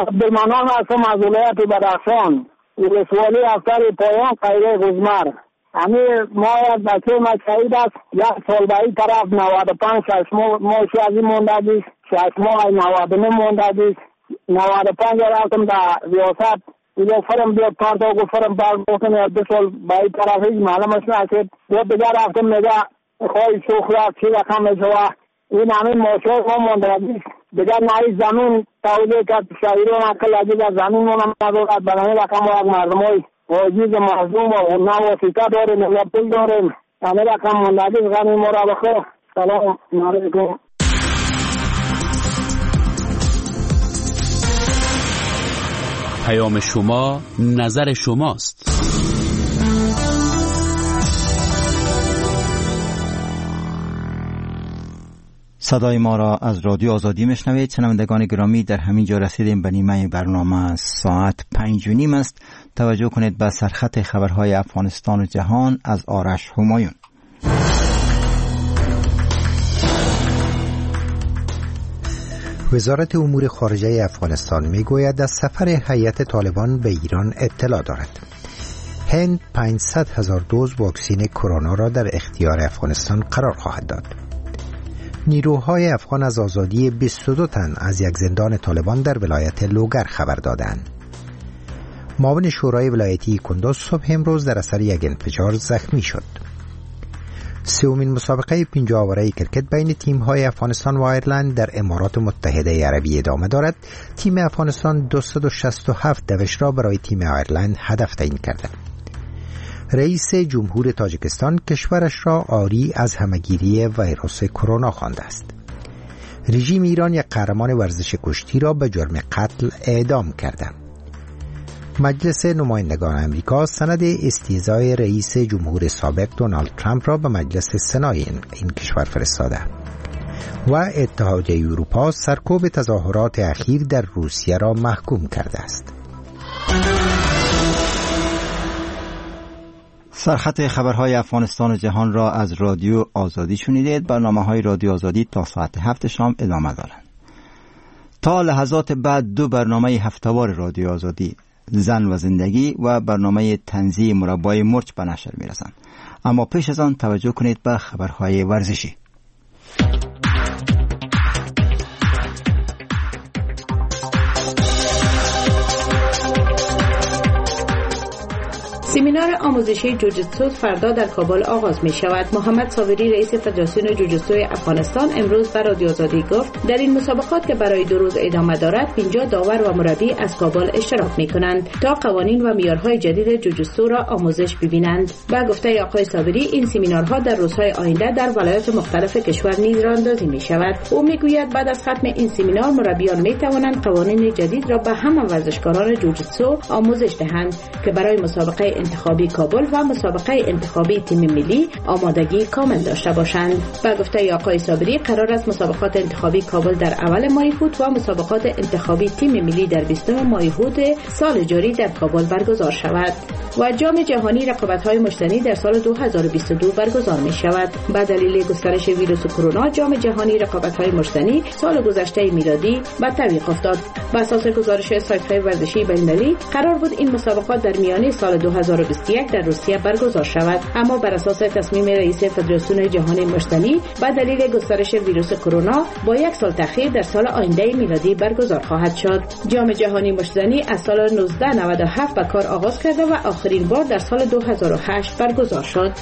عبدالمنان هستم از ولایت بدخشان، ولسوالی افتر پایان قیره غزمر. همین ما یک بچه ما شهید است، یک سال به این طرف نود و پنج شش ماه ماشی از این مونده دیست، شش ماه نود و نه مونده دیست. نود و پنج رفتم در ریاست اینو فرم بیاد پارتا و فرم باز بکنم یا دو سال به این طرف هیچ معلومش نشد. دو دیگر رفتم میگه خواهی شوخ رفت چی رقم میشوه. این همین ماشی ما مونده دیست. دیگر نهی زمین توجه کرد شهیرون اکل عجیب از زمین مونم ندارد بنامه رقم و مردم های عجیز مظلوم و نواسیتا داریم یا پول داریم. همه رقم مونده دیست غنی مرا بخیر. سلام علیکم. پیام شما نظر شماست. صدای ما را از رادیو آزادی میشنوید. شنوندگان گرامی، در همین جا رسیدیم به نیمه برنامه. ساعت پنج و نیم است. توجه کنید به سرخط خبرهای افغانستان و جهان از آرش همایون. وزارت امور خارجه افغانستان میگوید از سفر هیئت طالبان به ایران اطلاع دارد. هند پانصد هزار دوز واکسن کرونا را در اختیار افغانستان قرار خواهد داد. نیروهای افغان از آزادی بیست و دو تن از یک زندان طالبان در ولایت لوگر خبر دادند. معاون شورای ولایتی کندوز صبح امروز در اثر یک انفجار زخمی شد. سومین مسابقه پنجاه اوره کرکت بین تیم‌های افغانستان و ایرلند در امارات متحده عربی ادامه دارد. تیم افغانستان دویست و شصت و هفت دوش را برای تیم ایرلند هدف تعیین کرده. رئیس جمهور تاجیکستان کشورش را عاری از همهگیری ویروس کرونا خوانده است. رژیم ایران یک قهرمان ورزش کشتی را به جرم قتل اعدام کرده. مجلس نمایندگان امریکا سند استیضای رئیس جمهور سابق دونالد ترامپ را به مجلس سنای این کشور فرستاده و اتحادیه اروپا سرکوب تظاهرات اخیر در روسیه را محکوم کرده است. سرخط خبرهای افغانستان و جهان را از رادیو آزادی شنیدید. برنامه‌های رادیو آزادی تا ساعت هفت شام ادامه دارند. تا لحظات بعد دو برنامه هفته‌وار رادیو آزادی، زن و زندگی و برنامه طنزی مربای مرچ به نشر می‌رسند. اما پیش از آن توجه کنید به خبرهای ورزشی. سمینار آموزشی جوجیتسو فردا در کابل آغاز می شود. محمد صابری رئیس فدراسیون جوجیتسوی افغانستان امروز به رادیو آزادی گفت در این مسابقات که برای دو روز ادامه دارد پنجاه داور و مربی از کابل اشتراک می کنند تا قوانین و معیارهای جدید جوجیتسو را آموزش ببینند. با گفته آقای صابری این سمینارها در روزهای آینده در ولایات مختلف کشور نیز راهاندازی می شود. او می گوید بعد از ختم این سمینار مربیان می توانند قوانین جدید را به همه ورزشکاران جوجیتسو آموزش دهند که برای مسابقه انتخابی کابل و مسابقه انتخابی تیم ملی آمادگی کامل داشته باشند. با گفته آقای صابری قرار است مسابقات انتخابی کابل در اول ماه هوت و مسابقات انتخابی تیم ملی در بیستم ماه هوت سال جاری در کابل برگزار شود و جام جهانی رقابت‌های مشترک در سال دو هزار و بیست و دو برگزار می شود. به دلیل گسترش ویروس کرونا جام جهانی رقابت‌های مشترک سال گذشته میلادی به تعویق افتاد. بر اساس گزارش سایت‌های ورزشی بین‌المللی قرار بود این مسابقات در میانه سال دو هزار و بیست و یک در روسیه برگزار شود، اما بر اساس تصمیم رئیس فدراسیون جهانی مشترک به دلیل گسترش ویروس کرونا با یک سال تأخیر در سال آینده میلادی برگزار خواهد شد. جام جهانی مشترک از سال نوزده نود و هفت به کار آغاز کرده و آخرین بار در سال دو هزار و هشت برگزار شد.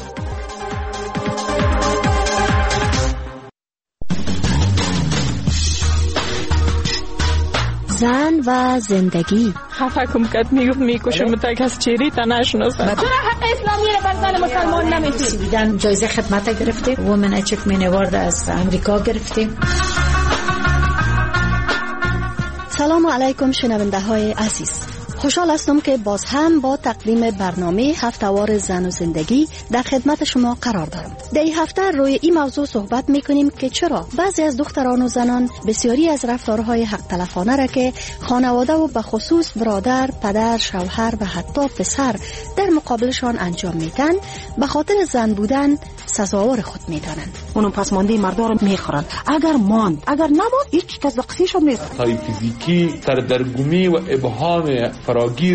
زن و زندگی. خفه کم کت میگفت میکشم تا کس چیری تا نشناسه. چرا حق اسلامی رو بر زن مسلمان نمیتونی؟ دیدن جایزه خدمت گرفتیم، وومن اچیومنت اوارد از امریکا گرفتیم. سلام علیکم شنونده های عزیز. خوشحال هستم که باز هم با تقدیم برنامه هفته‌وار زن و زندگی در خدمت شما قرار دارم. در این هفته روی این موضوع صحبت میکنیم که چرا بعضی از دختران و زنان بسیاری از رفتارهای حق تلفانه را که خانواده و به خصوص برادر، پدر، شوهر و حتی پسر در مقابلشان انجام میدن به خاطر زن بودن سزاوار خود میدانند. اونو پسمانده مردا رو میخورن. اگر ماند، اگر نماند هیچ کس قصیشون نیست. تای فیزیکی، سردرگمی و ابهام فراگیر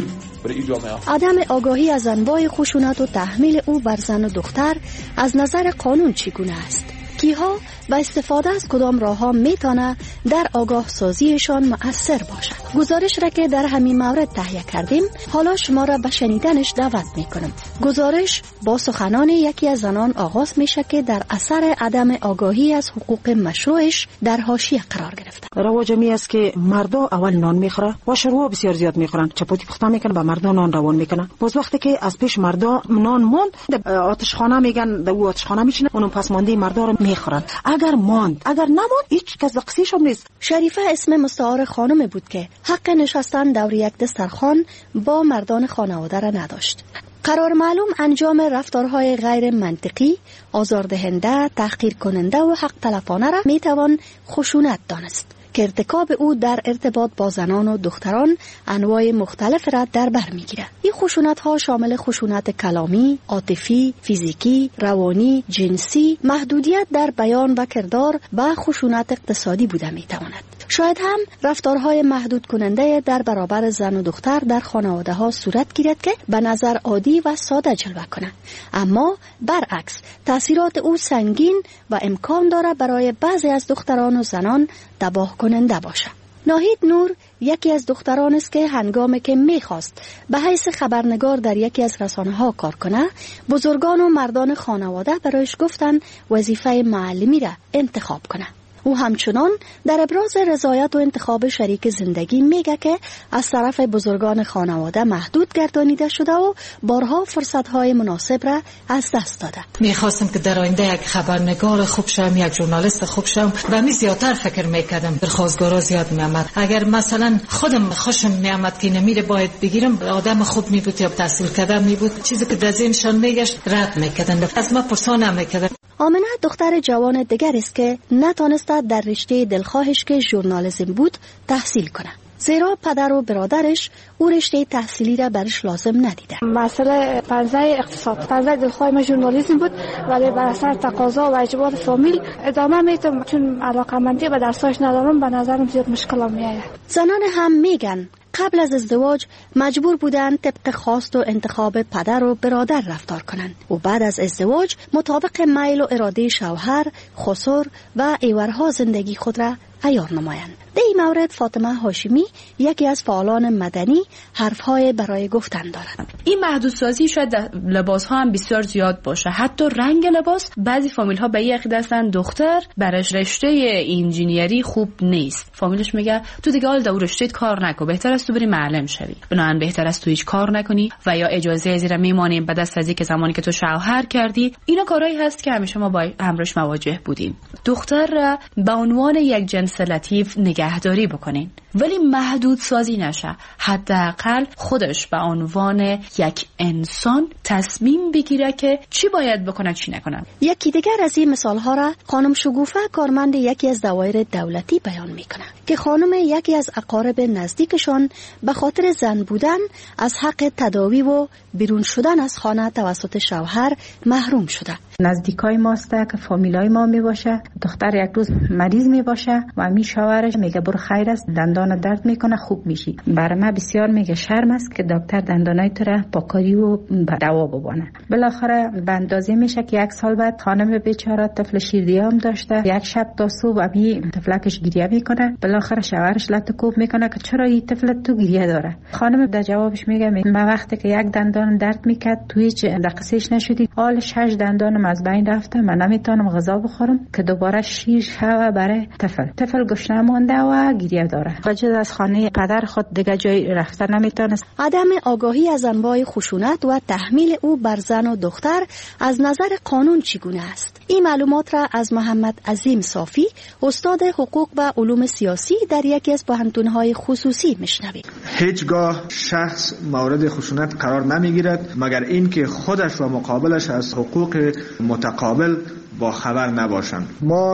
برای این جامعه. عدم آگاهی از انواع خشونت و تحمیل او بر زن و دختر از نظر قانون چگونه است؟ کیها و استفاده از کدام راه ها میتونه در آگاه سازیشان مؤثر باشد؟ گزارش را که در همین مورد تهیه کردیم حالا شما را به شنیدنش دعوت میکنم. گزارش با سخنان یکی از زنان آغاز میشه که در اثر عدم آگاهی از حقوق مشروعش در حاشیه قرار گرفته. رواج می است که مردا اول نان میخوره و شروع بسیار زیاد میخورن، چپاتی پخته میکنن به مردا نان روان میکنن. باز وقتی که از پیش مردا نان موند آتشخانه میگن در او آتشخانه میشینه اونم پس مانده مردا رو میخورن. اگر ماند اگر نماند هیچ کس قصیشون نیست. شریفه اسم مستعار خانم بود که حق نشستن دور یک دسترخوان با مردان خانواده را نداشت. قرار معلوم انجام رفتارهای غیر منطقی، آزاردهنده، تحقیر کننده و حق تلفانه را میتوان خشونت دانست که ارتکاب او در ارتباط با زنان و دختران انواع مختلف را در بر میگیرد. این خشونت ها شامل خشونت کلامی، عاطفی، فیزیکی، روانی، جنسی، محدودیت در بیان و کردار و خشونت اقتصادی بوده میتواند. شاید هم رفتارهای محدود کننده در برابر زن و دختر در خانواده ها صورت گیرد که به نظر عادی و ساده جلوه کنند، اما برعکس تاثیرات او سنگین و امکان دارد برای بعضی از دختران و زنان تباه کننده باشد. ناهید نور یکی از دختران است که هنگامی که میخواست به حیث خبرنگار در یکی از رسانه ها کار کنه، بزرگان و مردان خانواده برایش گفتن وظیفه معلمی را انتخاب کنه. او همچنان در ابراز رضایت و انتخاب شریک زندگی میگه که از طرف بزرگان خانواده محدود گردانیده شده و بارها فرصت‌های مناسب را از دست داده. میخواستم که در آینده یک خبرنگار خوب شم، یک ژورنالیست خوب شم و می زیادتر فکر میکردم. درخواستگارا زیاد میامد. اگر مثلا خودم خوشم میامد که نمیره باید بگیرم، آدم خوب می بود یا تحصیل کرده می بود، چیزی که در ذهنشان میگشت رد میکردن، از ما پرسان نمیکردن. آمنه دختر جوان دیگر است که نتانست در رشته دلخواهش که ژورنالیسم بود تحصیل کنه، زیرا پدر و برادرش او رشته تحصیلی را برش لازم ندیده. مسئله پنزه اقتصاد، پنزه دلخواه ما ژورنالیسم بود، ولی بر اثر تقاضا و اجبار فامیل ادامه میتونم، چون علاقمندی به درساش ندارم، به نظرم زیاد مشکل میاد. زنان هم میگن قبل از ازدواج مجبور بودن طبق خواست و انتخاب پدر و برادر رفتار کنند و بعد از ازدواج مطابق میل و اراده شوهر، خسر و ایورها زندگی خود را عیار نمایند. در این مورد فاطمه هاشمی یکی از فعالان مدنی حرفهای برای گفتن دارد. این محدودسازی شاید لباس ها هم بسیار زیاد باشه، حتی رنگ لباس. بعضی فامیل ها به این عقیده هستن دختر برش رشته انجینیری خوب نیست، فامیلش میگه تو دیگه حال در رشته کار نکن، بهتر است تو بری معلم شوی، بنابراین بهتر است تو هیچ کار نکنی و یا اجازه زیر میمانیم به دست از اینکه زمانی که تو شوهر کردی. اینا کارهایی هست که همیشه ما با امرش مواجه بودیم. دختر را به عنوان یک جنس لطیف نگهداری بکنین، ولی محدود سازی نشه. حداقل خودش به عنوان یک انسان تصمیم بگیره که چی باید بکنه چی نکنه. یکی دیگر از این مثال ها را خانم شگوفه کارمند یکی از دوایر دولتی بیان میکنه که خانم یکی از اقارب نزدیکشان به خاطر زن بودن از حق تداوی و بیرون شدن از خانه توسط شوهر محروم شده. نزدیکای ماسته که فامیلای ما می باشه، دختر یک روز مریض می باشه و می شوهرش میگه برو خیر است، دندان درد میکنه خوب میشی. برای من بسیار میگه شرم است که دکتر دندانای تو را پاکاری و دوا ببونه. بالاخره به اندازه میشه که یک سال بعد خانم بیچاره طفل شیردیام داشته، یک شب تا صبح امی طفلکش گریه میکنه، بالاخره شوهرش لطکوب میکنه که چرا این طفل تو گریه داره. خانم در جوابش میگه من وقتی که یک دندان درد میکرد تو هیچ دقیقش نشدی، حال شش دندانم از بین رفته، من نمیتونم غذا بخورم که دوباره شیر شوه برای طفل. طفل گشنه مانده و گریه داره. بجز از خانه پدر خود دیگه جای رفته نمیتونست. عدم آگاهی از انواع خشونت و تحمیل او بر زن و دختر از نظر قانون چگونه است؟ این معلومات را از محمد عظیم صافی، استاد حقوق و علوم سیاسی در یکی از پوهنتون‌های خصوصی میشنوید. هیچگاه شخص مورد خشونت قرار نمیگیرد مگر اینکه خودش و مقابلش از حقوق متقابل با خبر نباشند. ما در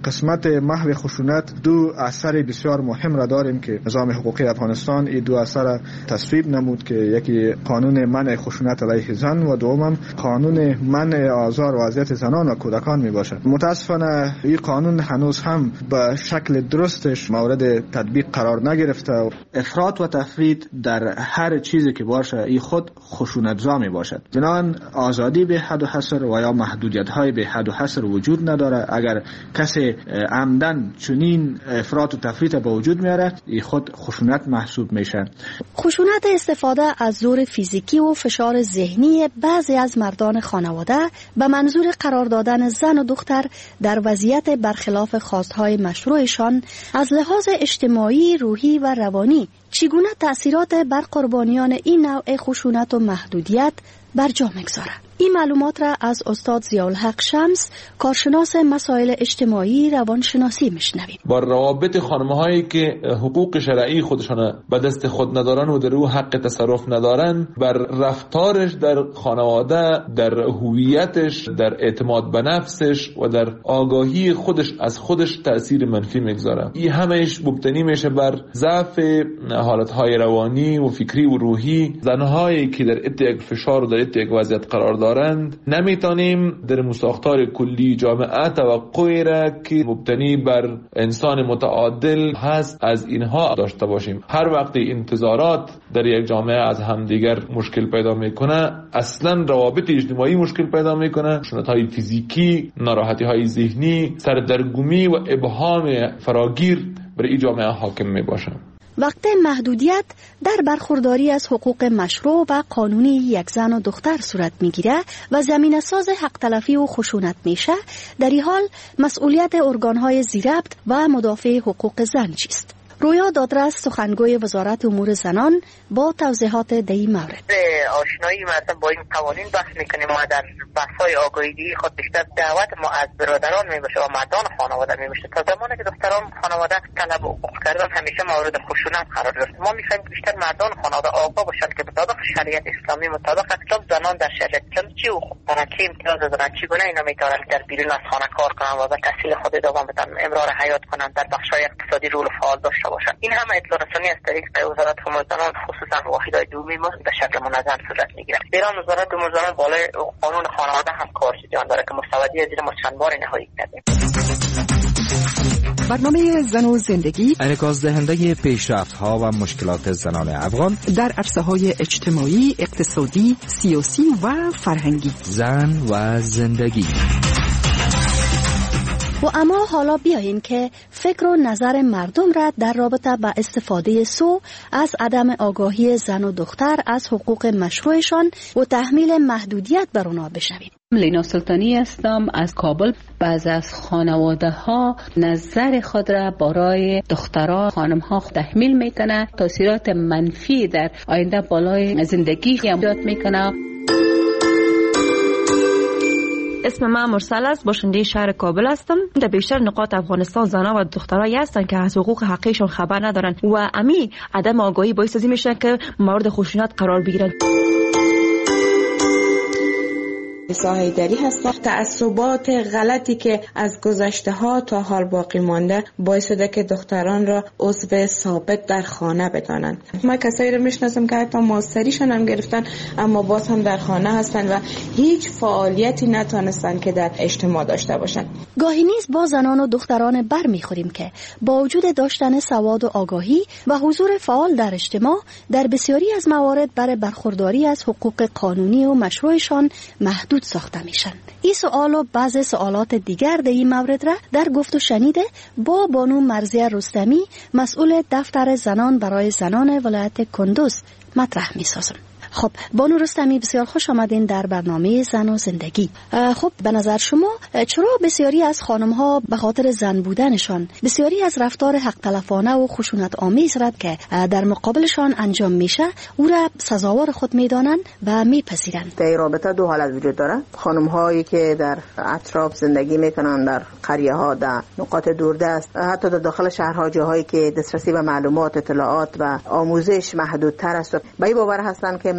قسمت محو خشونت دو اثر بسیار مهم را داریم که نظام حقوقی افغانستان این دو اثر تصویب نمود که یکی قانون منع خشونت علیه زن و دوم قانون منع آزار و اذیت زنان و کودکان می باشد. متاسفانه این قانون هنوز هم به شکل درستش مورد تطبیق قرار نگرفته. افراط و تفرید در هر چیزی که باشه این خود خشونت‌زا می باشد. بنابراین آزادی به حد و حصر و یا محدودیت‌های به حد و حصر وجود نداره. اگر کسی عمدن چنین افراط و تفرید به وجود میاره این خود خشونت محسوب میشه. خشونت استفاده از زور فیزیکی و فشار ذهنی بعضی از مردان خانواده به منظور قرار دادن زن و دختر در وضعیت برخلاف خواستهای مشروعشان از لحاظ اجتماعی، روحی و روانی چگونه تأثیرات بر قربانیان این نوع خشونت و محدودیت بر جا می‌گذارد. این معلومات را از استاد ضیاءالحق شمس، کارشناس مسائل اجتماعی روانشناسی میشنویم. با روابط خانم‌هایی که حقوق شرعی خودشان به دست خود ندارن و در او حق تصرف ندارن، بر رفتارش در خانواده، در هویتش، در اعتماد به نفسش و در آگاهی خودش از خودش تأثیر منفی میگذاره. این همهش مبتنی میشه بر ضعف حالت‌های روانی و فکری و روحی زن‌هایی که در اتیاق فشار و در اتیاق وضعیت قرار دارند. نمیتونیم در مساختار کلی جامعه توقعی را که مبتنی بر انسان متعادل هست از اینها داشته باشیم. هر وقت انتظارات در یک جامعه از همدیگر مشکل پیدا میکنه، اصلا روابط اجتماعی مشکل پیدا میکنه، خشونت‌های فیزیکی، ناراحتی‌های ذهنی، سردرگمی و ابهام فراگیر بر این جامعه حاکم میباشه. وقت محدودیت در برخورداری از حقوق مشروع و قانونی یک زن و دختر صورت میگیره و زمینه ساز حق تلفی و خشونت میشه، در این حال مسئولیت ارگانهای ذی‌ربط و مدافع حقوق زن چیست؟ رویا دادرس، سخنگوی وزارت امور زنان، با توضیحات در این مورد. آشنایی مثلا با این قوانین بحث میکنیم و در بحث‌های آگاهی خود بیشتر دعوت ما از برادران میباشه و مردان خانواده میباشه. تا زمانی که دختران خانواده طلب حقوق کردن همیشه مورد خشونت قرار گرفت. ما میخوایم بیشتر مردان خانواده آگاه باشن که مطابق شریعت اسلامی، مطابق اسلام زنان در شریعت اسلام چی حقوق دارن، چی امتیاز دارن، چگونه اینا میتونن در بیرون از خانه کار کنن و به تحصیل خود ادامه بدن، امرار حیات کنن، در بخش‌های اقتصادی رول فعال داشته باشن. این همه اطلاع رسانی از طریق وزارت امور زنان، خصوصا واحدهای دومی ما به شکل منظم صورت میگیره. ایران وزارت امور زنان بالای قانون خانواده هم کارش جان داره که مستودی زیر ما چند بار نهایی کرده. برنامه زن و زندگی انعکاس دهنده پیشرفت‌ها و مشکلات زنان افغان در عرصه‌های اجتماعی، اقتصادی، سیاسی و فرهنگی. زن و زندگی. و اما حالا بیاییم که فکر و نظر مردم را در رابطه با استفاده سو از عدم آگاهی زن و دختر از حقوق مشروعشان و تحمیل محدودیت بر آنها بشنویم. لینا سلطانی هستم از کابل. بعض از خانواده ها نظر خود را برای دختران خانم ها تحمیل میکنه، تاثیرات منفی در آینده بالای زندگی ایجاد میکنه. اسم من مرسل است، باشنده شهر کابل هستم. در بیشتر نقاط افغانستان زنان و دخترایی هستند که از حقوق حقیقیشون خبر ندارن و امی عدم آگاهی باعث از این میشه که مورد خشونت قرار بگیرن. عیسی حیدری هستم. تعصبات غلطی که از گذشته ها تا حال باقی مانده باعث شده که دختران را عضو ثابت در خانه بدانند. ما کسایی رو میشناسم که حتی ماستریشون هم گرفتن اما باز هم در خانه هستند و هیچ فعالیتی نتونستن که در اجتماع داشته باشند. گاهی نیز با زنان و دختران بر میخوریم که با وجود داشتن سواد و آگاهی و حضور فعال در اجتماع در بسیاری از موارد برای برخورداری از حقوق قانونی و مشروعشان محدود ساخته میشن. این سوال و بعضی سوالات دیگر در این مورد را در گفت و شنیده با بانو مرضیه رستمی، مسئول دفتر زنان برای زنان ولایت کندوز مطرح میسازم. خب بانو رستمی، بسیار خوش آمدین در برنامه زن و زندگی. خب به نظر شما چرا بسیاری از خانم ها به خاطر زن بودنشان بسیاری از رفتار حق تلفانه و خشونت آمیز را که در مقابلشان انجام میشه او را سزاوار خود میدانند و میپذیرند؟ در رابطه دو حالت وجود داره. خانم هایی که در اطراف زندگی میکنن، در قریه ها، در نقاط دوردست، حتی در داخل شهرها، جاهایی که دسترسی به معلومات، اطلاعات و آموزش محدودتر است، به این باور هستند که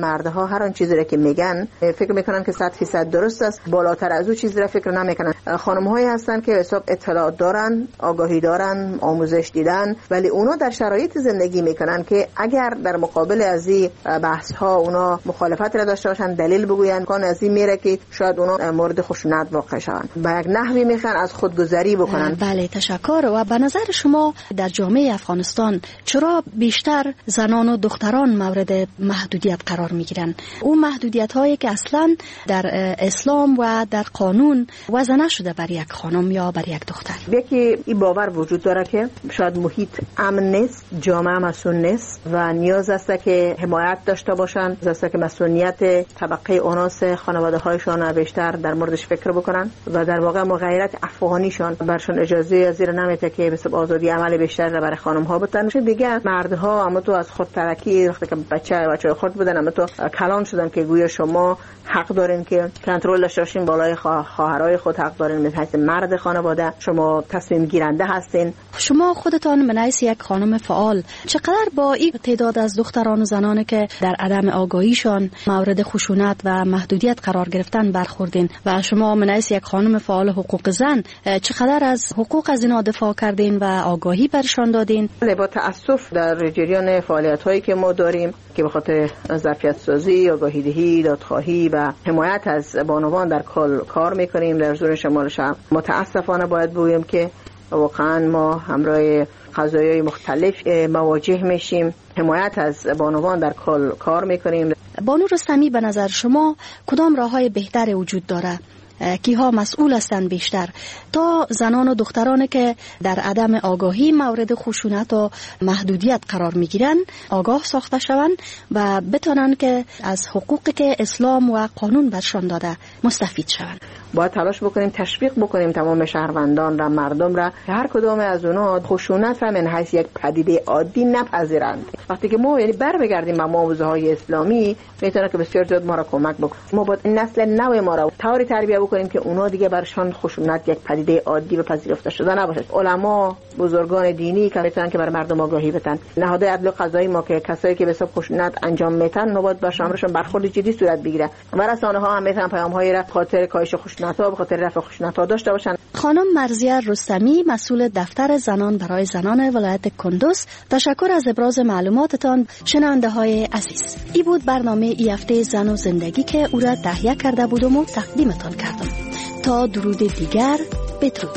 مردها هر آن چیزی را که میگن فکر میکنن که صد فیصد درست است، بالاتر از او چیزی را فکر نمیکنن. خانم هایی هستن که حساب اطلاعات دارن، آگاهی دارن، آموزش دیدن، ولی اونا در شرایط زندگی میکنن که اگر در مقابل از این بحث ها اونا مخالفت را داشته باشن، دلیل بگوین، کان از این میره که شاید اونا مورد خشونت واقع شوند. به یک نحوی میخوان از خودگذری بکنن. بله تشکر. و به نظر شما در جامعه افغانستان چرا بیشتر زنان و دختران مورد محدودیت قرار میگیرن؟ اون محدودیت هایی که اصلا در اسلام و در قانون وضع نشده بر یک خانم یا بر یک دختر. یکی این باور وجود داره که شاید محیط امن نیست، جامعه مسئول نیست و نیاز است که حمایت داشته باشن، نیاز است که مسئولیت طبقه اوناس خانواده هایشان بیشتر در موردش فکر بکنن و در واقع مغایرت افغانیشان برشون اجازه زیر نمیته که مثل آزادی عمل بیشتر را برای خانم ها بدن. دیگه مردها اما تو از خود ترکی وقتی که بچه بچه خود بودن اما تو کلان شدن که گویا شما حق دارین که کنترل داشته باشین بالای خواهرای خود، حق دارین به حیث مرد خانواده شما تصمیم گیرنده هستین. شما خودتان به حیث یک خانم فعال چقدر با این تعداد از دختران و زنانی که در عدم آگاهیشان مورد خشونت و محدودیت قرار گرفتن برخوردین و شما به حیث یک خانم فعال حقوق زن چقدر از حقوق از اینا دفاع کردین و آگاهی برشان دادین؟ با تأسف در جریان فعالیت هایی که ما داریم که به خاطر ظرفیت سازی، آگاهی دهی، دادخواهی و حمایت از بانوان در کار میکنیم در زون شمال شهر. متاسفانه باید بگویم که واقعا ما همراه قضایای مختلف مواجه میشیم. حمایت از بانوان در کار میکنیم. بانو رستمی به نظر شما کدام راههای بهتر وجود داره؟ کیها مسئول هستند بیشتر تا زنان و دخترانی که در عدم آگاهی مورد خشونت و محدودیت قرار میگیرن آگاه ساخته شوند و بتونن که از حقوقی که اسلام و قانون برشان داده مستفید شوند؟ باید تلاش بکنیم تشویق بکنیم تمام شهروندان را، مردم را که هر کدام از اونها خشونت را من حیث یک پدیده عادی نپذیرند. وقتی که ما یعنی بر بگردیم به موضوع های اسلامی میتونه که بسیار زیاد ما را کمک بکنه. ما باید نسل نو ما را طوری تربیت بکنیم که اونا دیگه برشان خشونت یک پدیده عادی و پذیرفته شده نباشه. علما، بزرگان دینی که میتونن که بر مردم آگاهی بدن، نهاد عدل و قضایی ما که کسایی که به حساب خشونت انجام میدن نوبت باشه امرشون برخورد جدی صورت بگیره و رسانه ها هم میتونن پیام هایی را خاطر کاهش خشونت ها به خاطر رفع خشونت ها داشته باشن. خانم مرضیه رستمی، مسئول دفتر زنان برای زنان ولایت کندوز، تشکر از ابراز معلوماتتان. شنونده های عزیز، ای بود برنامه ای هفته زن و زندگی که او را تهیه کرده بودم و تقدیمتان کردم. تا درود دیگر، بدرود.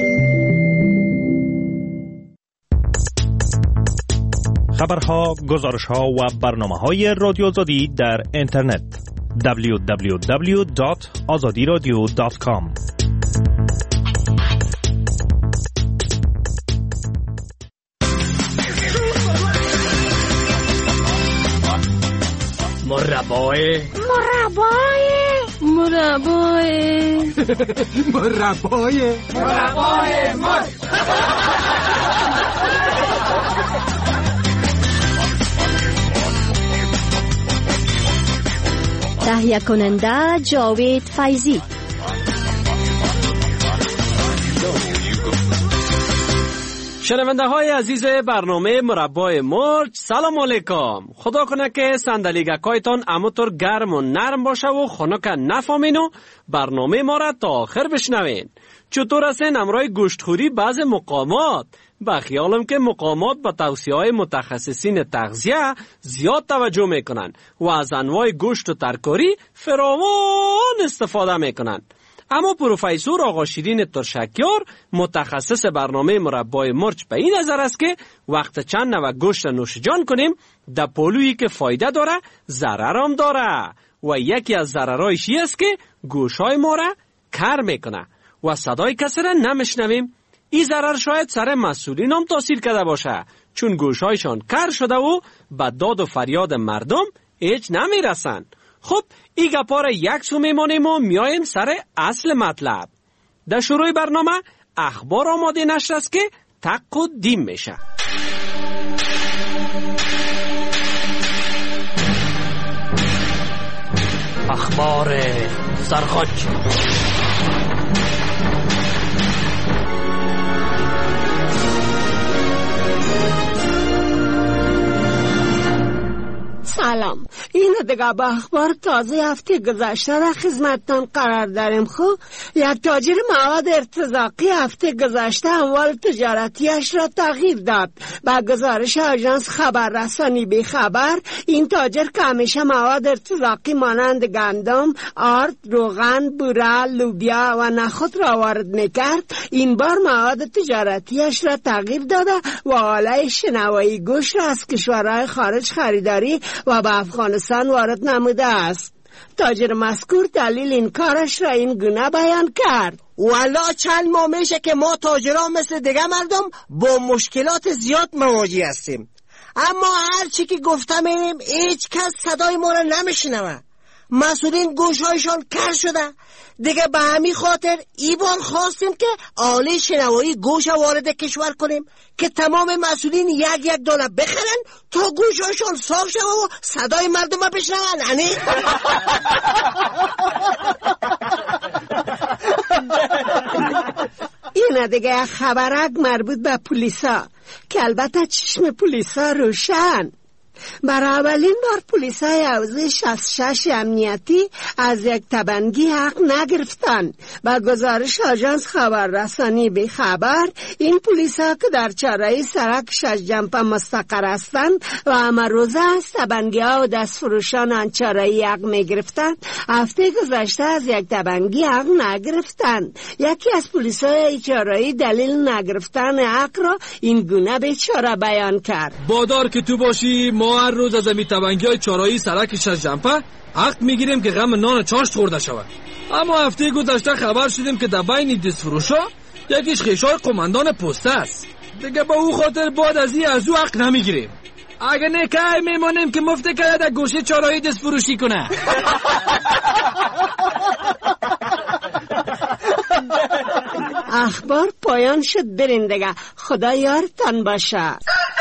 خبرها، گزارشها و برنامه‌های رادیو آزادی در اینترنت دبلیو دبلیو دبلیو دات آزادی رادیو دات کام. مربای مربای مربای مربای مربای مر تهیه کننده جاوید فیضی. شنونده های عزیز برنامه مربای مرچ، سلام علیکم. خدا کنه که صندلیگکایتان اموتر گرم و نرم باشه و خنک نفهمین و برنامه ما را تا آخر بشنوین. چطور هستین امرای گوشتخوری بعض مقامات؟ با خیالم که مقامات با توصیه های متخصصین تغذیه زیاد توجه میکنن و از انواع گوشت و ترکاری فراوان استفاده میکنن. اما پروفسور آقا شیرین ترشکیار، متخصص برنامه مربای مرچ، به این نظر است که وقت چند نوع گوشت نوش جان کنیم در پلویی که فایده داره ضرر هم داره و یکی از ضررهایش این است که گوشهای ما را کر میکنه و صدای کسی را نمیشنویم. این ضرر شاید سر مسئولین هم تاثیر کرده باشه، چون گوشهایشان کر شده و به داد و فریاد مردم هیچ نمیرسن. خب این گپا را یک سو میمانیم و میایم سر اصل مطلب. در شروع برنامه اخبار آماده نشد است که تق و دیم میشه. اخبار سرخوش. سلام، این دیگه با اخبار تازه هفته گذشته را خدمتتان قرار داریم. خب یک تاجر مواد ارتزاقی هفته گذشته اموال تجارتیش را تغییر داد. با گزارش آژانس خبررسانی بی خبر، این تاجر که همیشه مواد ارتزاقی مانند گندم، آرد، روغن، بوره، لوبیا و نخود را وارد میکرد، این بار مواد تجارتیش را تغییر داده و آله شنوایی گوشت را از کشورهای خارج خریداری و به افغانستان وارد نموده است. تاجر مذکور دلیل این کارش را این گونه بیان کرد: والا چند ماه میشه که ما تاجران مثل دیگه مردم با مشکلات زیاد مواجه هستیم، اما هر چی که گفتم اینیم هیچ کس صدای ما را نمیشنوه. مسئولین گوشهایشان کر شده. دیگه به همین خاطر ای بار خواستیم که آله شنوایی گوش وارد کشور کنیم که تمام مسئولین یک یک دانه بخرن تا گوشهایشان صاف شده و صدای مردم را بشنون. یعنی این دیگه خبرک مربوط به پلیسا که البته چشم پلیسا روشن. برای اولین بار پلیسای حوزه شصت و شش امنیتی از یک تبنگی حق نگرفتن. با گزارش آژانس خبررسانی بی خبر، این پلیسا که در چهارراه سرک ششجنبه مستقر هستند و همه روزه از تبنگی ها و دستفروشان آن چهارراهی حق میگرفتند، هفته گذشته از یک تبنگی حق نگرفتند. یکی از پلیسای چهارراهی دلیل نگرفتن حق را این گونه بیچاره بیان کرد: بادار که تو باشی ما هر روز از امی تبنگی های چهارراهی سرک ششجنبه حق میگیریم که غم نان چاشت خورده شود. اما هفته گذشته خبر شدیم که در بین دستفروشا یکیش خیشای قماندان پسته است. دیگه با او خاطر بعد از این از او حق نمیگیریم. اگه نکه میمانیم که مفته که در گوشه چهارراهی دستفروشی کنه. اخبار پایان شد. برین دیگه. خدا یارتان باشه.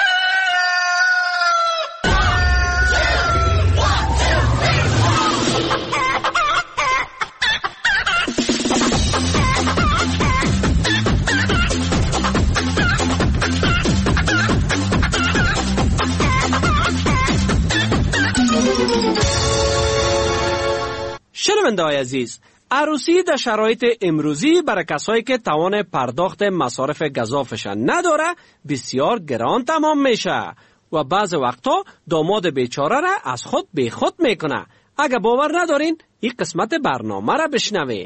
شنونده های عزیز، عروسی در شرایط امروزی برای کسایی که توان پرداخت مصارف گزافشان نداره بسیار گران تمام میشه و بعض وقتا داماد بیچاره را از خود بی خود میکنه. اگه باور ندارین این قسمت برنامه را بشنوین.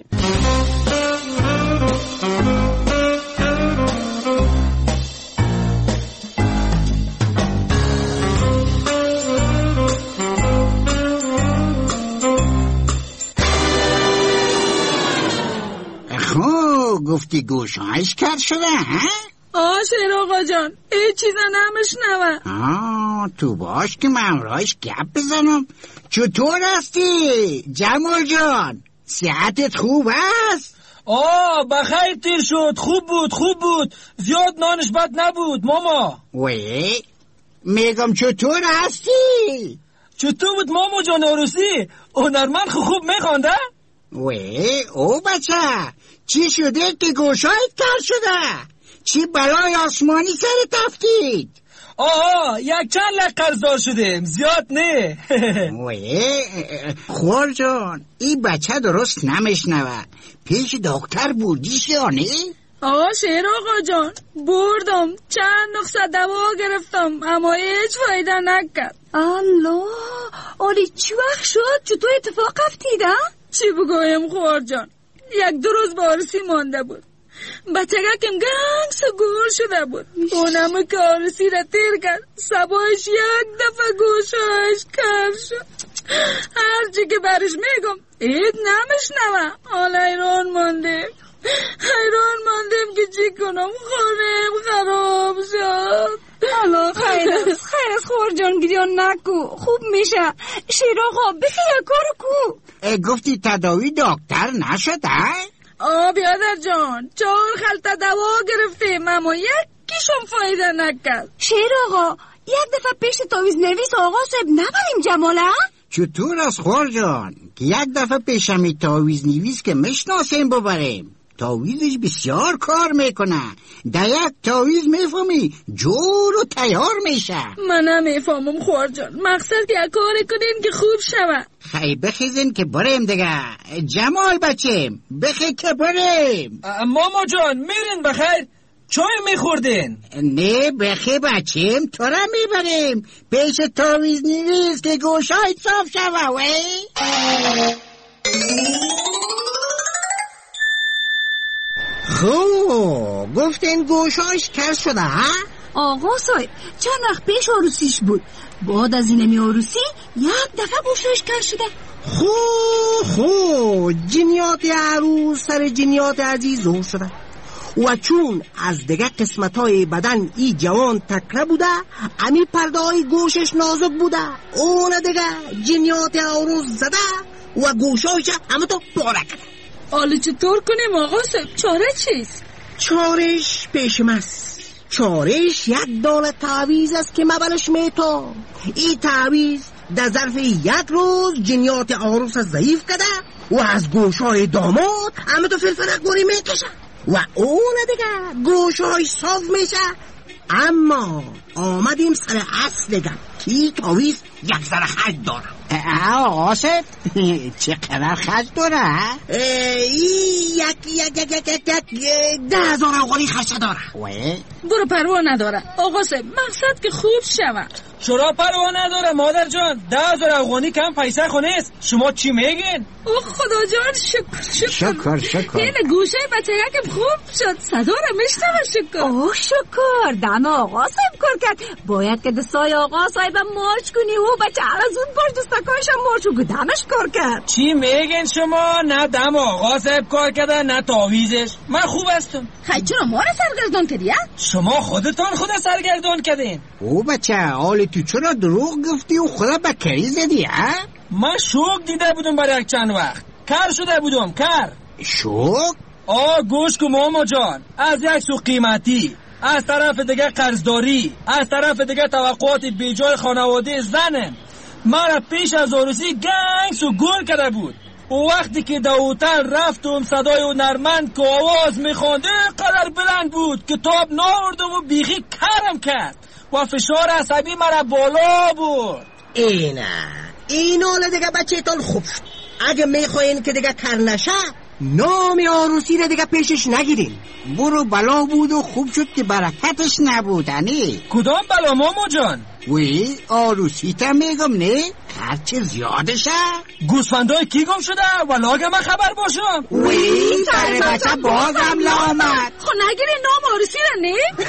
گفتی گوشهایش کر شده ها؟ آه شیر آقا جان ای چیزا نمیشنوه. آه تو باش که من رایش گپ بزنم. چطور هستی جمال جان؟ صحتت خوب است؟ آه بخیر تیر شد. خوب بود خوب بود زیاد نانش بد نبود ماما. وی میگم چطور هستی؟ چطور بود ماما جان عروسی؟ هنرمند خوب میخوانده؟ وی او بچه چی شده که گوشایت کر شده؟ چی بلای آسمانی سر تفتید؟ آها یک چند لقرزار شدیم زیاد نه. وی خور جان این بچه درست نمیشنوه. پیش دکتر بودیش یا نه؟ آقا شیر آقا جان بردم چند نقصه دوا گرفتم اما هیچ فایده نکرد. الله آلی چی وقت شد؟ چطور اتفاق افتیده؟ چی بگویم خور جان یک دو روز با عروسی مانده بود. بچگکم گنگ سگور شده بود. اونمو که عروسی را تیر کرد سبایش یک دفعه گوشهایش کر شد. هرچی که برش میگم اید نمیشنوه. حالا ایران ماندیم ایران ماندیم که چی کنم. خونم خراب شد. حالا خیر است خیر است خور جان گریان نکو خوب میشه. شیر آقا بخیر کارو کو. گفتی تداوی دکتر نشده؟ آه بیادر جان چهار خلطه دوا گرفتیم اما یکیشون فایده نکرد. شیر آقا یک دفعه پیش تاویز نویس آقا صاحب نبریم جماله؟ چطور از خور جان که یک دفعه پیش همی تاویز نویس که مشناسیم ببریم؟ تاویزش بسیار کار میکنه. در یک تاویز میفهمی جور و تیار میشه. من نمیفهمم خور جان. مقصد که کار کنین که خوب شوه. خیلی بخیزین که بریم دیگه. جمال بچیم بخی که بریم. ماما جان میرین بخیر؟ چای میخوردین؟ نه بخی بچیم تو را میبریم پیش تاویز نیست که گوشای صاف شوه. وی خوب گفتین گوشاش کر شده ها؟ آقا صاحب چند وقت پیش عروسیش بود. بعد از اینمی عروسی یک دفعه گوشاش کر شده. خوب خوب جنیات عروس سر جنیات عزیزو شده و چون از دیگه قسمت های بدن ای جوان تکره بوده امی پرده های گوشش نازک بوده اون دیگه جنیات عروس زده و گوشایش همه تو پاره کرده. حالا چطور کنیم آقا صاحب؟ چاره چیست؟ چارش پیشم است. چارش یک دانه تعویز است که مبلش میتا. این تعویز در ظرف یک روز جنیات عروس ضعیف کرده و از گوشای داماد همه تو فلفلک گوری میکشه و اون دیگه گوشای صاف میشه. اما آمدیم سر اصل گم کی تعویز یک ذره خرج داره. آقا صاحب چقدر خرج داره؟ یک یک یک یک یک ده هزار افغانی خرج داره. برو پروا نداره آقا صاحب. مقصد که خوب شوه. چرا پروا نداره مادر جان؟ ده هزار افغانی کم پیسه خونیست. شما چی میگین؟ اوه خدا جان شکر شکر شکر شکر. این گوشه بچه یکم خوب شد. صدا رو میشنوه شکر. اوه شکر دم آقا صاحب کار کرد. باید که دستای آقا صاحب مارچ کنی و بچه عرضون باش دستکایش هم مارچ و گدمش کار کرد. چی میگین شما؟ نه دم آقا صاحب کار کرده نه تاویزش. من خوب هستم. خیلی چرا ما رو سرگردان کردی؟ شما خودتان خود سرگردان کردین. او بچه حالی تو چرا دروغ گفتی و خدا بکری زدی ها؟ من شوک دیده بودم برای یک چند وقت. کر شده بودم کر. شوک؟ آه گوش کن ماما جان. از یک سو قیمتی، از طرف دیگه قرضداری، از طرف دیگه توقعات بیجای خانواده زنم. مرا پیش از عروسی گنگس و گل کرده بود. و وقتی که در هتل رفتم صدای او نرمند که آواز میخونده قدر بلند بود که تاب ناوردم و بیخی کرم کرد و فشار عصبی مرا بالا بود. اینه این حالا دیگه بچه تان خوب شد. اگه میخواین که دیگه کر نشه نام عروسی رو دیگه پیشش نگیرین. برو بلا بود و خوب شد که برکتش نبودنی. کدام بلا ماما جان؟ وی عروسی تا میگم نه هرچه زیادشه. گوسفندای کی گم شده ولاگه من خبر باشم. وی سر بچه بازم لامد. خب نگیری نام عروسی رو نه؟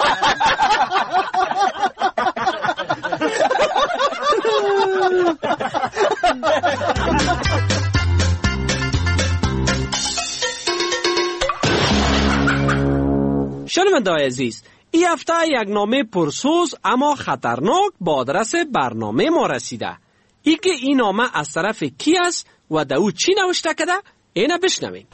شنونده‌های عزیز، این هفته یک نامه پرسوز اما خطرناک به آدرس برنامه ما رسیده. ای که این نامه از طرف کی است و در او چی نوشته کده اینه بشنویم.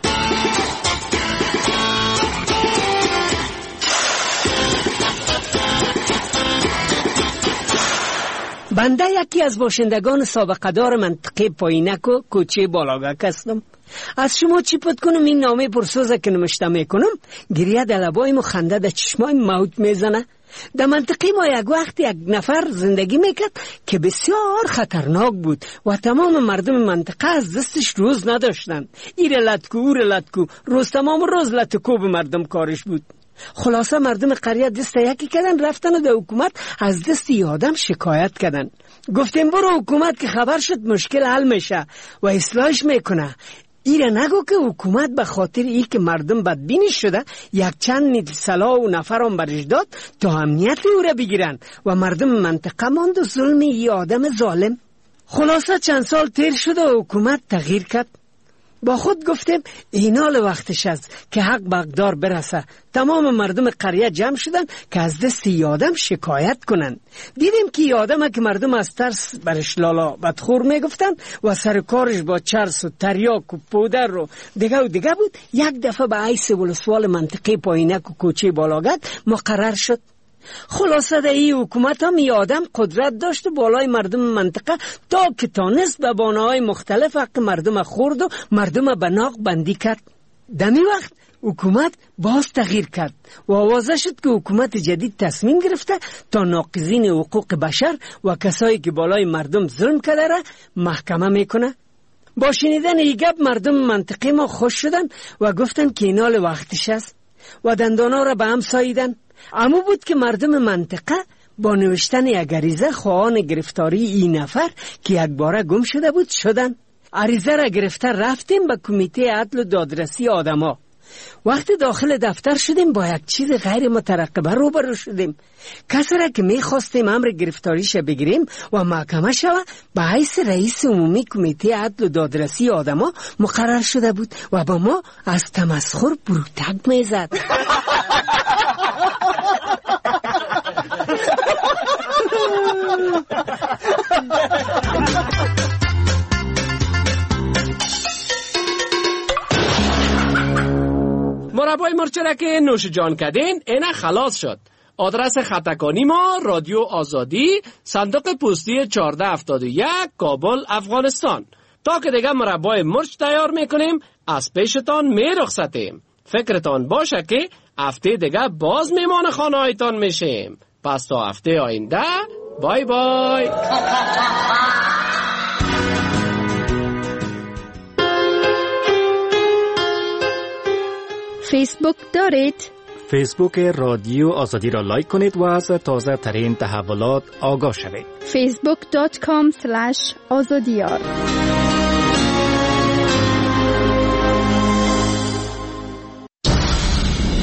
بنده یکی از باشندگان سابقه دار منطقه پایینک و کوچه بالاگک هستم. از شما چی پد کنم این نامه پرسوزه که نمشته میکنم گریه در لبای و خنده در چشمای موت میزنه. در منطقه ما یک وقت یک نفر زندگی میکرد که بسیار خطرناک بود و تمام مردم منطقه از دستش روز نداشتن. ایره لطکو اوره لطکو روز تمام روز لطکو به مردم کارش بود. خلاصه مردم قریه دست یکی کردن رفتن و در حکومت از دست ی آدم شکایت کردن. گفتیم برو حکومت که خبر شد مشکل حل میشه و اصلاحش میکنه. ایره نگو که حکومت به خاطر ای که مردم بدبینی شده یک چند نیت سلاح و نفرم برش داد تا امنیت او را بگیرن و مردم منطقه ماند و ظلم ای آدم ظالم. خلاصه چند سال تیر شده و حکومت تغییر کرد. با خود گفتیم اینال وقتش است که حق به حقدار برسه. تمام مردم قریه جمع شدن که از دست یادم شکایت کنن. دیدیم که یادم که مردم از ترس برش لالا بدخور میگفتن و سر کارش با چرس و تریاک و پودر رو دیگه و دیگه بود. یک دفعه به عیس ولسوال منطقه پایینک و کوچه بالاگک مقرر شد. خلاصه در این حکومت هم ای آدم قدرت داشت و بالای مردم منطقه تا که تانست به بانه‌های مختلف حق مردم خورد و مردم به ناق بندی کرد. دمی وقت حکومت باز تغییر کرد و آوازه شد که حکومت جدید تصمیم گرفته تا ناقضین حقوق بشر و کسایی که بالای مردم ظلم کرده را محکمه میکنه. با شنیدن این گپ مردم منطقه ما خوش شدن و گفتن که اینال وقتش است و دندانا را به هم ساییدن. امو بود که مردم منطقه با نوشتن یک عریضه خواهان گرفتاری این نفر که یک باره گم شده بود شدن. عریضه را گرفته رفتیم به کمیته عدل و دادرسی آدما. وقتی داخل دفتر شدیم با یک چیز غیر مترقبه روبرو شدیم. کسی را که میخواستیم امر گرفتاریش بگیریم و محکمه شود به حیث رئیس عمومی کمیته عدل و دادرسی آدما مقرر شده بود و با ما از تمسخر بروتک میزد. مربای مرچره که نوش جان کردین اینه خلاص شد. آدرس خطکانی ما رادیو آزادی، صندوق پستی چهارده هفتاد و یک، کابل، افغانستان. تا که دیگه مربای مرچ تیار میکنیم از پیشتان میرخصتیم. فکرتان باشه که هفته دیگه باز میمان خانه هایتان میشیم. پس تا هفته آینده بای بای. فیسبوک دارید؟ فیسبوک رادیو آزادی را لایک کنید و از تازه ترین تحولات آگاه شوید. فیسبوک دات کام سلش آزادیار